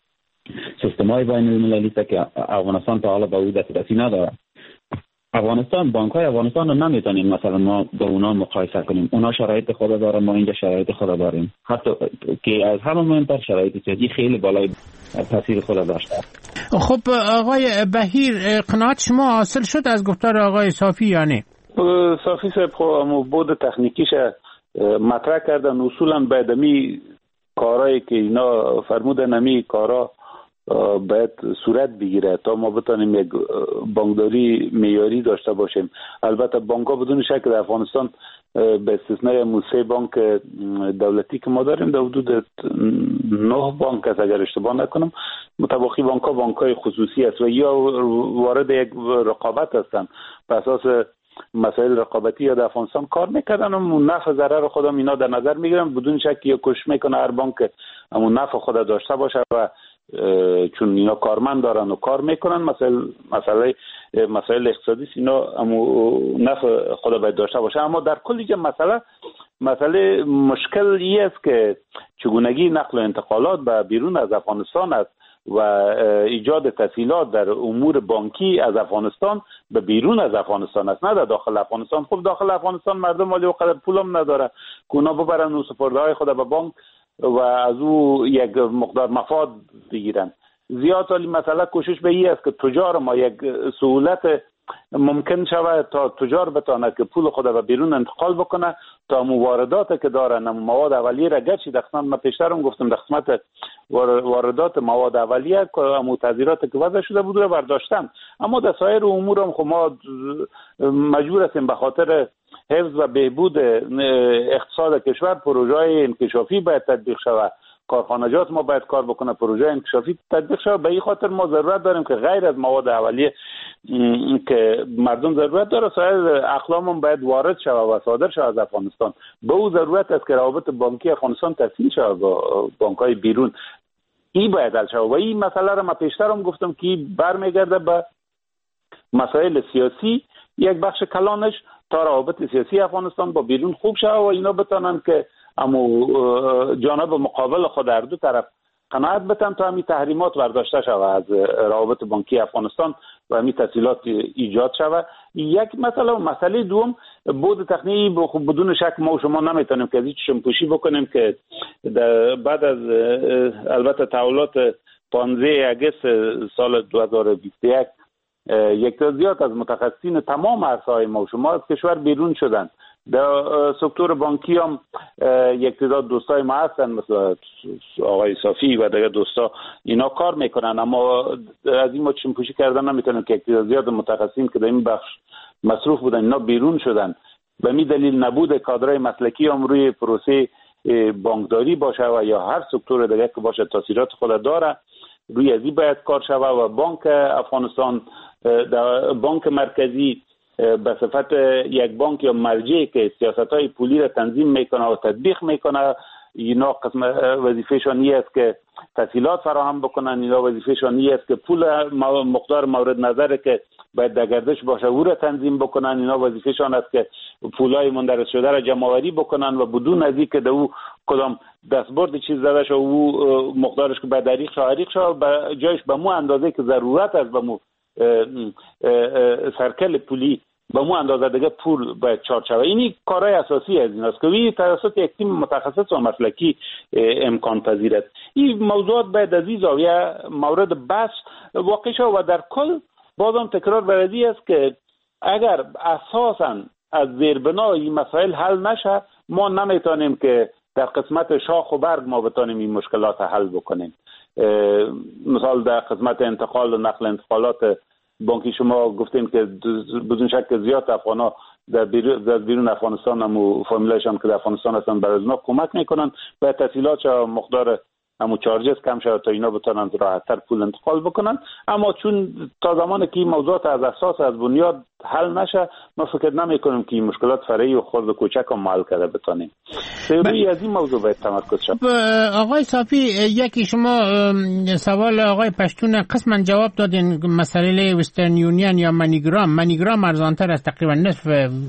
سیستم های بین المللی است که افغانستان تا حالا به او دسترسی نداره. افغانستان بانک های افغانستان رو نمیتونیم مثلا ما با اونا مقایسه کنیم. اونا شرایط خود داره، ما اینجا شرایط خود داریم، حتی که از همه مهمتر شرایط سیاسی خیلی بالای تاثیر خود داشته. خب آقای بهیر، قناعت شما حاصل شد از گفتار آقای صافی یا نه؟ صافی صاحب خب بود تکنیکیش مطرح کردن. اصولا باید امی کارهایی که اینا فرمودن امی کارها باید صورت بگیره تا ما بتانیم یک بانکداری معیاری داشته باشیم. البته بانک ها بدون شک در افغانستان به استثنای موسه بانک دولتی که ما داریم در حدود نه بانک است اگر اشتباه نکنم، متباقی بانک ها بانک های خصوصی است و یا وارد یک رقابت هستند. به اساس مسائل رقابتی یا در افغانستان کار میکردن و نفع ضرر خودم اینا در نظر میگیرن. بدون شک یا کوشش میکنه هر بانک همون نفع خود داشته باشه و چون اینا کارمند دارن و کار میکنن، مسائل مسئله مسائل اقتصادی اینا همو نفع خود باید داشته باشه. اما در کل اینجا مسئله مسئله مشکل ای است که چگونگی نقل و انتقالات به بیرون از افغانستان است و ایجاد تسهیلات در امور بانکی از افغانستان به بیرون از افغانستان است، نه در داخل افغانستان. خب داخل افغانستان مردم ولی وقدر پولم نداره که اونا ببرن و سپرده های خود به بانک و از او یک مقدار مفاد بگیرن. زیاد ولی مسئله کوشش به این است که تجار ما یک سهولت ممکن شود تا تجار بتانه که پول خود به بیرون انتقال بکنه تا مواردات که دارن مواد اولیه را گرچه در قسمت ما پیشترم گفتم در قسمت واردات مواد اولیه که متضررات که وضع شده بود رو برداشتن، اما در سایر امور هم خب ما مجبور هستیم به خاطر حفظ و بهبود اقتصاد کشور پروژه انکشافی باید تطبیق شود، کارخانجات ما باید کار بکنه، پروژه انکشافی تطبیق شود. به این خاطر ما ضرورت داریم که غیر از مواد اولیه که مردم ضرورت داره سایر اقلام هم باید وارد شود و صادر شود از افغانستان. به او ضرورت است که روابط بانکی افغانستان تسهیل شود با بانک‌های بیرون. این باید حل شود و این مسئله را ما پیشتر هم گفتم که برمیگرده به مسائل سیاسی یک بخش کلانش تا روابط سیاسی افغانستان با بیرون خوب شود و اینا بتانن که اما جانب مقابل خود در دو طرف قناعت بتن تا همین تحریمات برداشته شود از روابط بانکی افغانستان و همین تسهیلات ایجاد شود. یک مثلا مسئله دوم بود تقنینی بدون شک ما و شما نمیتونیم که از هیچ شمپوشی بکنیم که بعد از البته تحولات پانزده اگست سال دو هزار و بیست و یک یک تعداد از متخصصین تمام عرصه‌های ما و شما از کشور بیرون شدند. در سکتور بانکی هم یک تعداد دوستای ما هستن مثل آقای صافی و دیگر دوستا اینا کار میکنن، اما از این ما چشم‌پوشی کردن نمیتونن که یک تعداد زیاد متخصصین که در این بخش مصروف بودن اینا بیرون شدن. به می دلیل نبود کادرای مسلکی هم روی پروسه بانکداری باشه و یا هر سکتور دیگه که باشه تاثیرات خود داره، روی ازی باید کار شوه و بانک افغانستان در بانک مرکزی به صفت یک بانک یا مرجعی که سیاست‌های پولی را تنظیم میکنه و تطبیق میکنه، اینا قسم وظیفه‌شان است که تسهیلات فراهم بکنن، اینا وظیفه‌شان است که پول مقدار مورد نظر که باید در گردش باشه او را تنظیم بکنن، اینا وظیفه‌شان است که پولای مندرج شده را جمع آوری بکنن و بدون از اینکه در او کدام دستبرد چیز زده شه او مقدارش که به دریغ شه حریق شه به جایش به مو اندازه که ضرورت است به مو سرکل پولی به مو اندازه دیگه پول باید چارت شود. اینی کارهای اساسی از این است که وی توسط یک تیم متخصص و مسلکی امکان پذیر است. این موضوعات باید از این زاویه مورد بحث واقع شود و در کل بازم تکرار بردی است که اگر اساساً از زیربنای این مسائل حل نشه ما نمیتونیم که در قسمت شاخ و برگ ما بتونیم این مشکلات حل بکنیم. مثال در قسمت انتقال و نقل انتقالات بانکی شما گفتیم که بدون شک زیاد افغانا در بیرون, بیرون افغانستان هم فامیلایشان که در افغانستان هستن برای اونا کمک میکنن و تسهیلات و مقدار همون چارجز کم شد تا اینا بتونن راحت‌تر پول انتقال بکنن. اما چون تا زمانی که این موضوعات از اساس از بنیاد حل نشه ما فکر نمی کنیم که این مشکلات فرعی و خرد و کوچک هم حل کرده بتونیم. روی از این موضوع باید تمرکز شد. آقای صافی یکی شما سوال آقای پشتون قسما جواب دادین، مسئله وسترن یونین یا منیگرام. منیگرام ارزانتر از تقریبا نصف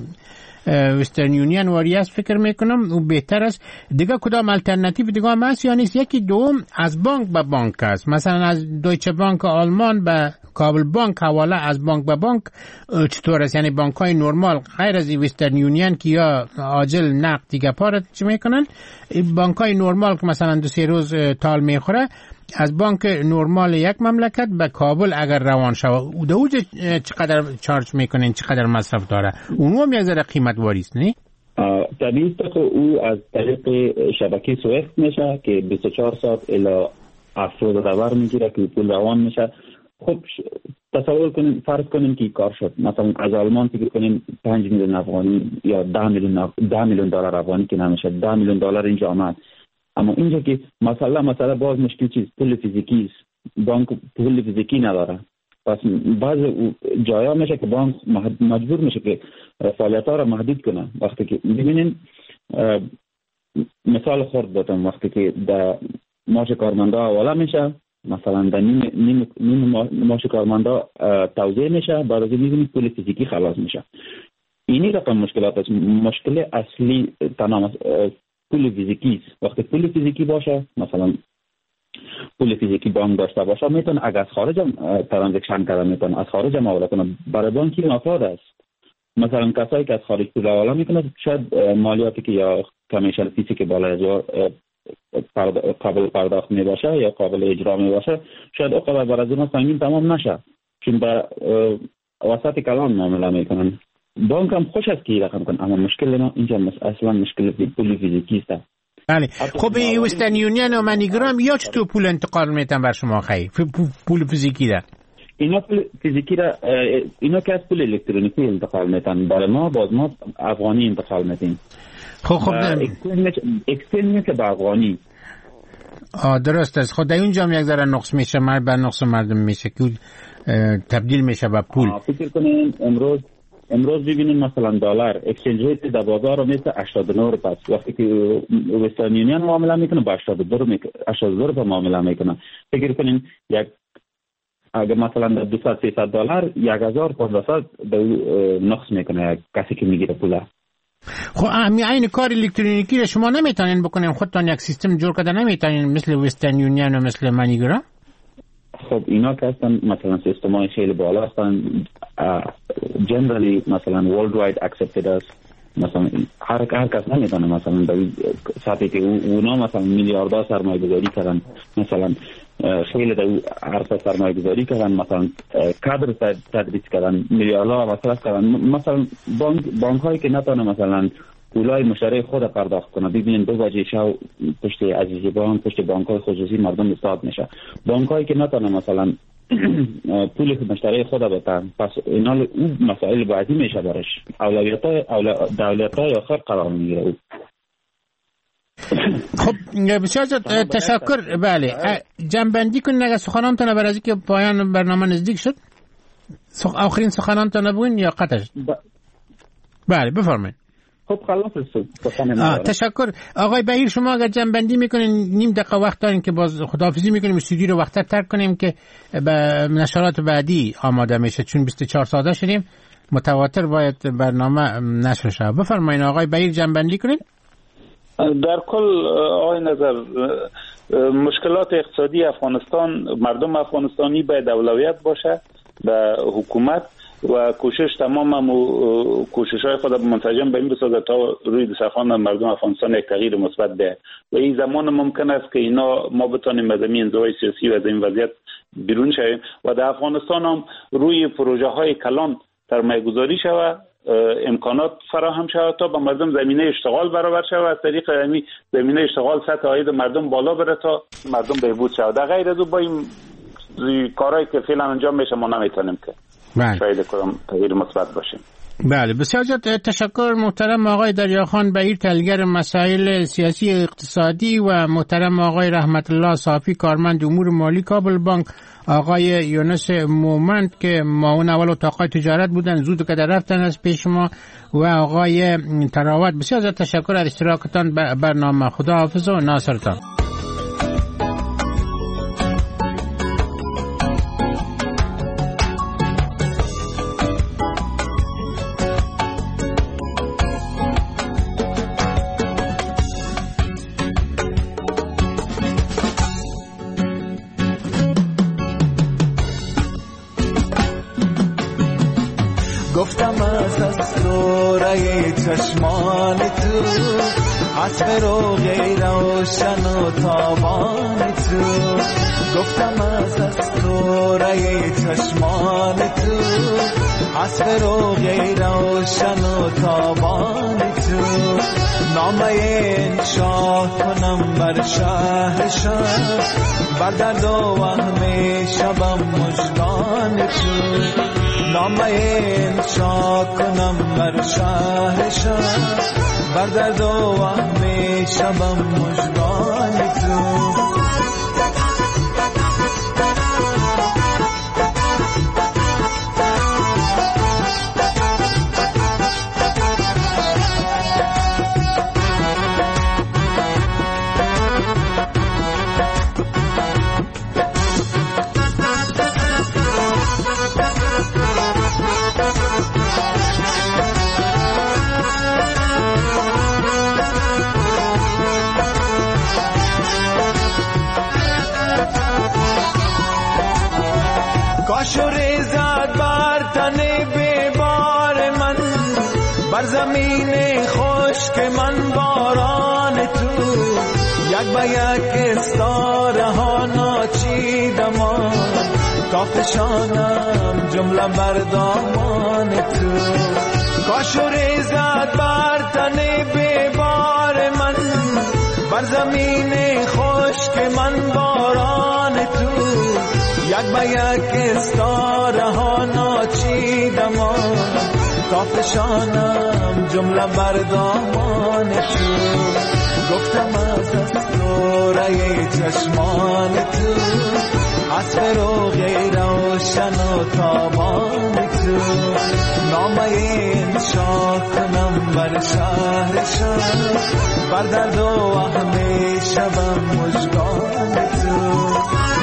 وسترن یونین واری است فکر میکنم و بهتر است. دیگه کدام الटरनेटिव دیگه هم هست یا نیست؟ یکی دوم از بانک به بانک است، مثلا از دویچه بانک آلمان به کابل بانک حواله از بانک به بانک چطور است؟ یعنی بانک های نورمال غیر از وسترن یونین که یا عاجل نقد دیگه پارت چی میکنن، بانک های نورمال که مثلا دو سه روز تال میخوره از بانک نورمال یک مملکت به کابل اگر روان شود او دوج چقدر چارج میکنین، چقدر مصرف داره، اونو هم یک ذره قیمت واریست نه؟ طبیعی است که او از طریق شبکه سوئیفت میشه که بیست و چهار ساعت الی هفتاد دقیقه میگیره که پول روان میشه. خب تصور کنیم فرض کنیم که کار شد، مثلا از آلمان فکر کنیم پنج میلیون افغانی یا ده میلیون ده میلیون دلار افغانی که نمیشه، ده میلیون دلار اینجا آمد. اما اینجا که مثلا مثلا باز مشکل چیز پول فیزیکی است، بانک پول فیزیکی نداره، پس بعض جایا میشه که بانک مجبور میشه که فعالیت‌ها را محدود کنه. وقتی که ببینین مثال خرد بودم، وقتی که در معاش کارمندا حواله میشه مثلا در نیم نیم نیم معاش کارمندا توزیع میشه، بعد از این میبینید پول فیزیکی خلاص میشه. اینی رقم مشکلات است. مشکل اصلی تمام پول فیزیکی است. وقتی پول فیزیکی باشه مثلا پول فیزیکی بانک داشته باشه میتونه اگر از خارج هم ترانزکشن کنه، میتونه از خارج هم حواله کنه. برای بانکی مفاد است. مثلا کسایی که از خارج پول حواله میکنه شاید مالیاتی که یا کمیشن فیسی که بالای هزار قابل پرداخت می باشه یا قابل اجرا می باشه شاید اوقات بر از اون سنگین تمام نشه، چون به وسط کلان معامله میکنن. بانک هم خوش است که رقم کنه، اما مشکل ما اینجا اصلا مشکل پول فیزیکی است. بله خب این وسترن یونین و منیگرام یا چطور پول انتقال میتن بر شما خیلی پول فیزیکی ده؟ اینا پول فیزیکی را اینا که از پول الکترونیکی انتقال میتن، برای ما باز ما افغانی انتقال میتیم. خب خب اکسچنج که به افغانی. آه درست است. خود در اونجا هم یک ذره نقص میشه، مر بر نقص مردم میشه که تبدیل میشه به پول. فکر کنین امروز امروز ببینید مثلا دلار اکسچنج ریت در بازار میشه هشتاد و نه روپیه، وقتی که وسترن یونین معامله میکنه با هشتاد و دو روپیه معامله میکنه. فکر کنین یک اگر مثلا در دویست سیصد دلار یک هزار پانصد نقص میکنه کسی که میگیره پول. خب این کار الکترونیکی رو شما نمیتونین بکنین؟ خودتان یک سیستم جور کرده نمیتونین مثل وسترن یونین و مثل منیگرام؟ خب اینا که هستن مثلا سیستم های خیلی بالا هستن، جنرالی مثلا ورلد واید اکسپتد است، مثلا هر هر کس نمیتونه مثلا در سطحی که اونا مثلا میلیاردها سرمایه گذاری کردن، مثلا خیلی در عرصه سرمایه گذاری کردن، مثلا کادر تدریس کردن، میلیاردها مصرف کردن. مثلا بانک بانک هایی که نتونه مثلا پولای مشتری خود پرداخت کنه، ببینید دو بجه شب پشت عزیزی بانک، پشت بانک های خصوصی مردم استاد میشه. بانک هایی که نتونه مثلا پول مشتری خود بدن، پس اینا اون مسائل بعدی میشه برش اولویت های دولت های آخر قرار میگیره او. خب بسیار تشکر. بله جنبندی کنید اگر سخنانتان بر از اینکه پایان برنامه نزدیک شد، آخرین سخنانتان بگوین یا قطع شد؟ ب... بله بفرمایید. خب خلاص شد. تشکر آقای بهیر. شما اگر جنبندی میکنین، نیم دقیقه وقت دارین که باز خداحافظی میکنیم، استودیو رو وقتتر ترک کنیم که به نشرات بعدی آماده میشه، چون بیست و چهار ساعته شدیم متواتر باید برنامه نشر شه. بفرمایید آقای بهیر جنبندی کنین. در کل آقای نظر مشکلات اقتصادی افغانستان، مردم افغانستانی باید اولویت باشه به حکومت و کوشش تمام کوشش های خود منسجم به این بسازه تا روی دسترخوان مردم افغانستان یک تغییر مثبت ده و این زمان ممکن است که اینا ما بتونیم از این انزوای سیاسی و از این وضعیت بیرون شویم و در افغانستان هم روی پروژه های کلان سرمایه گذاری شود، امکانات فراهم شود تا به مردم زمینه اشتغال برابر شود، از طریق همین زمینه اشتغال سطح عاید مردم بالا بره تا مردم بهبود شود. در غیر از او با این کارهایی که فعلا انجام میشه ما نمیتونیم که شاید کنم تغییر مثبت باشیم. بله بسیار زیاد تشکر محترم آقای دریاخان بهیر، تحلیلگر مسائل سیاسی اقتصادی، و محترم آقای رحمت الله صافی، کارمند امور مالی کابل بانک، آقای یونس مومند که معاون اول اتاق تجارت بودن زود که در رفتن از پیش ما، و آقای تراوت. بسیار زیاد تشکر از اشتراکتان برنامه. خدا حافظ و ناصرتان. گفتم از اسراره چشمان تو، حسب رو غیر روشن و تابان تو. گفتم از اسراره چشمان تو، حسب رو غیر روشن و تابان تو. نامه انشا کنم بر شهر شهر، بر درد و وهم شبم مژگان تو. نامه انشا کنم بر شهر شهر، بر درد و وهم شبم مژگان تو. کاش و ریزد بر تن بیبار من، بر زمین خشک من باران تو. یک به یک استاره ها ناچیدمان، تا فشانم جمله بر دامان تو. کاش و ریزد بر تن بیبار من، بر زمین خشک من باران تو. یک به یک استاره ها ناچیدمان، تا فشانم جمله بر دامان تو. گفتم از اسراره چشمان تو، حسب رو غیر روشن و تابان تو. نامه انشا کنم بر شهر شهر، بر درد و وهم شبم مژگان تو.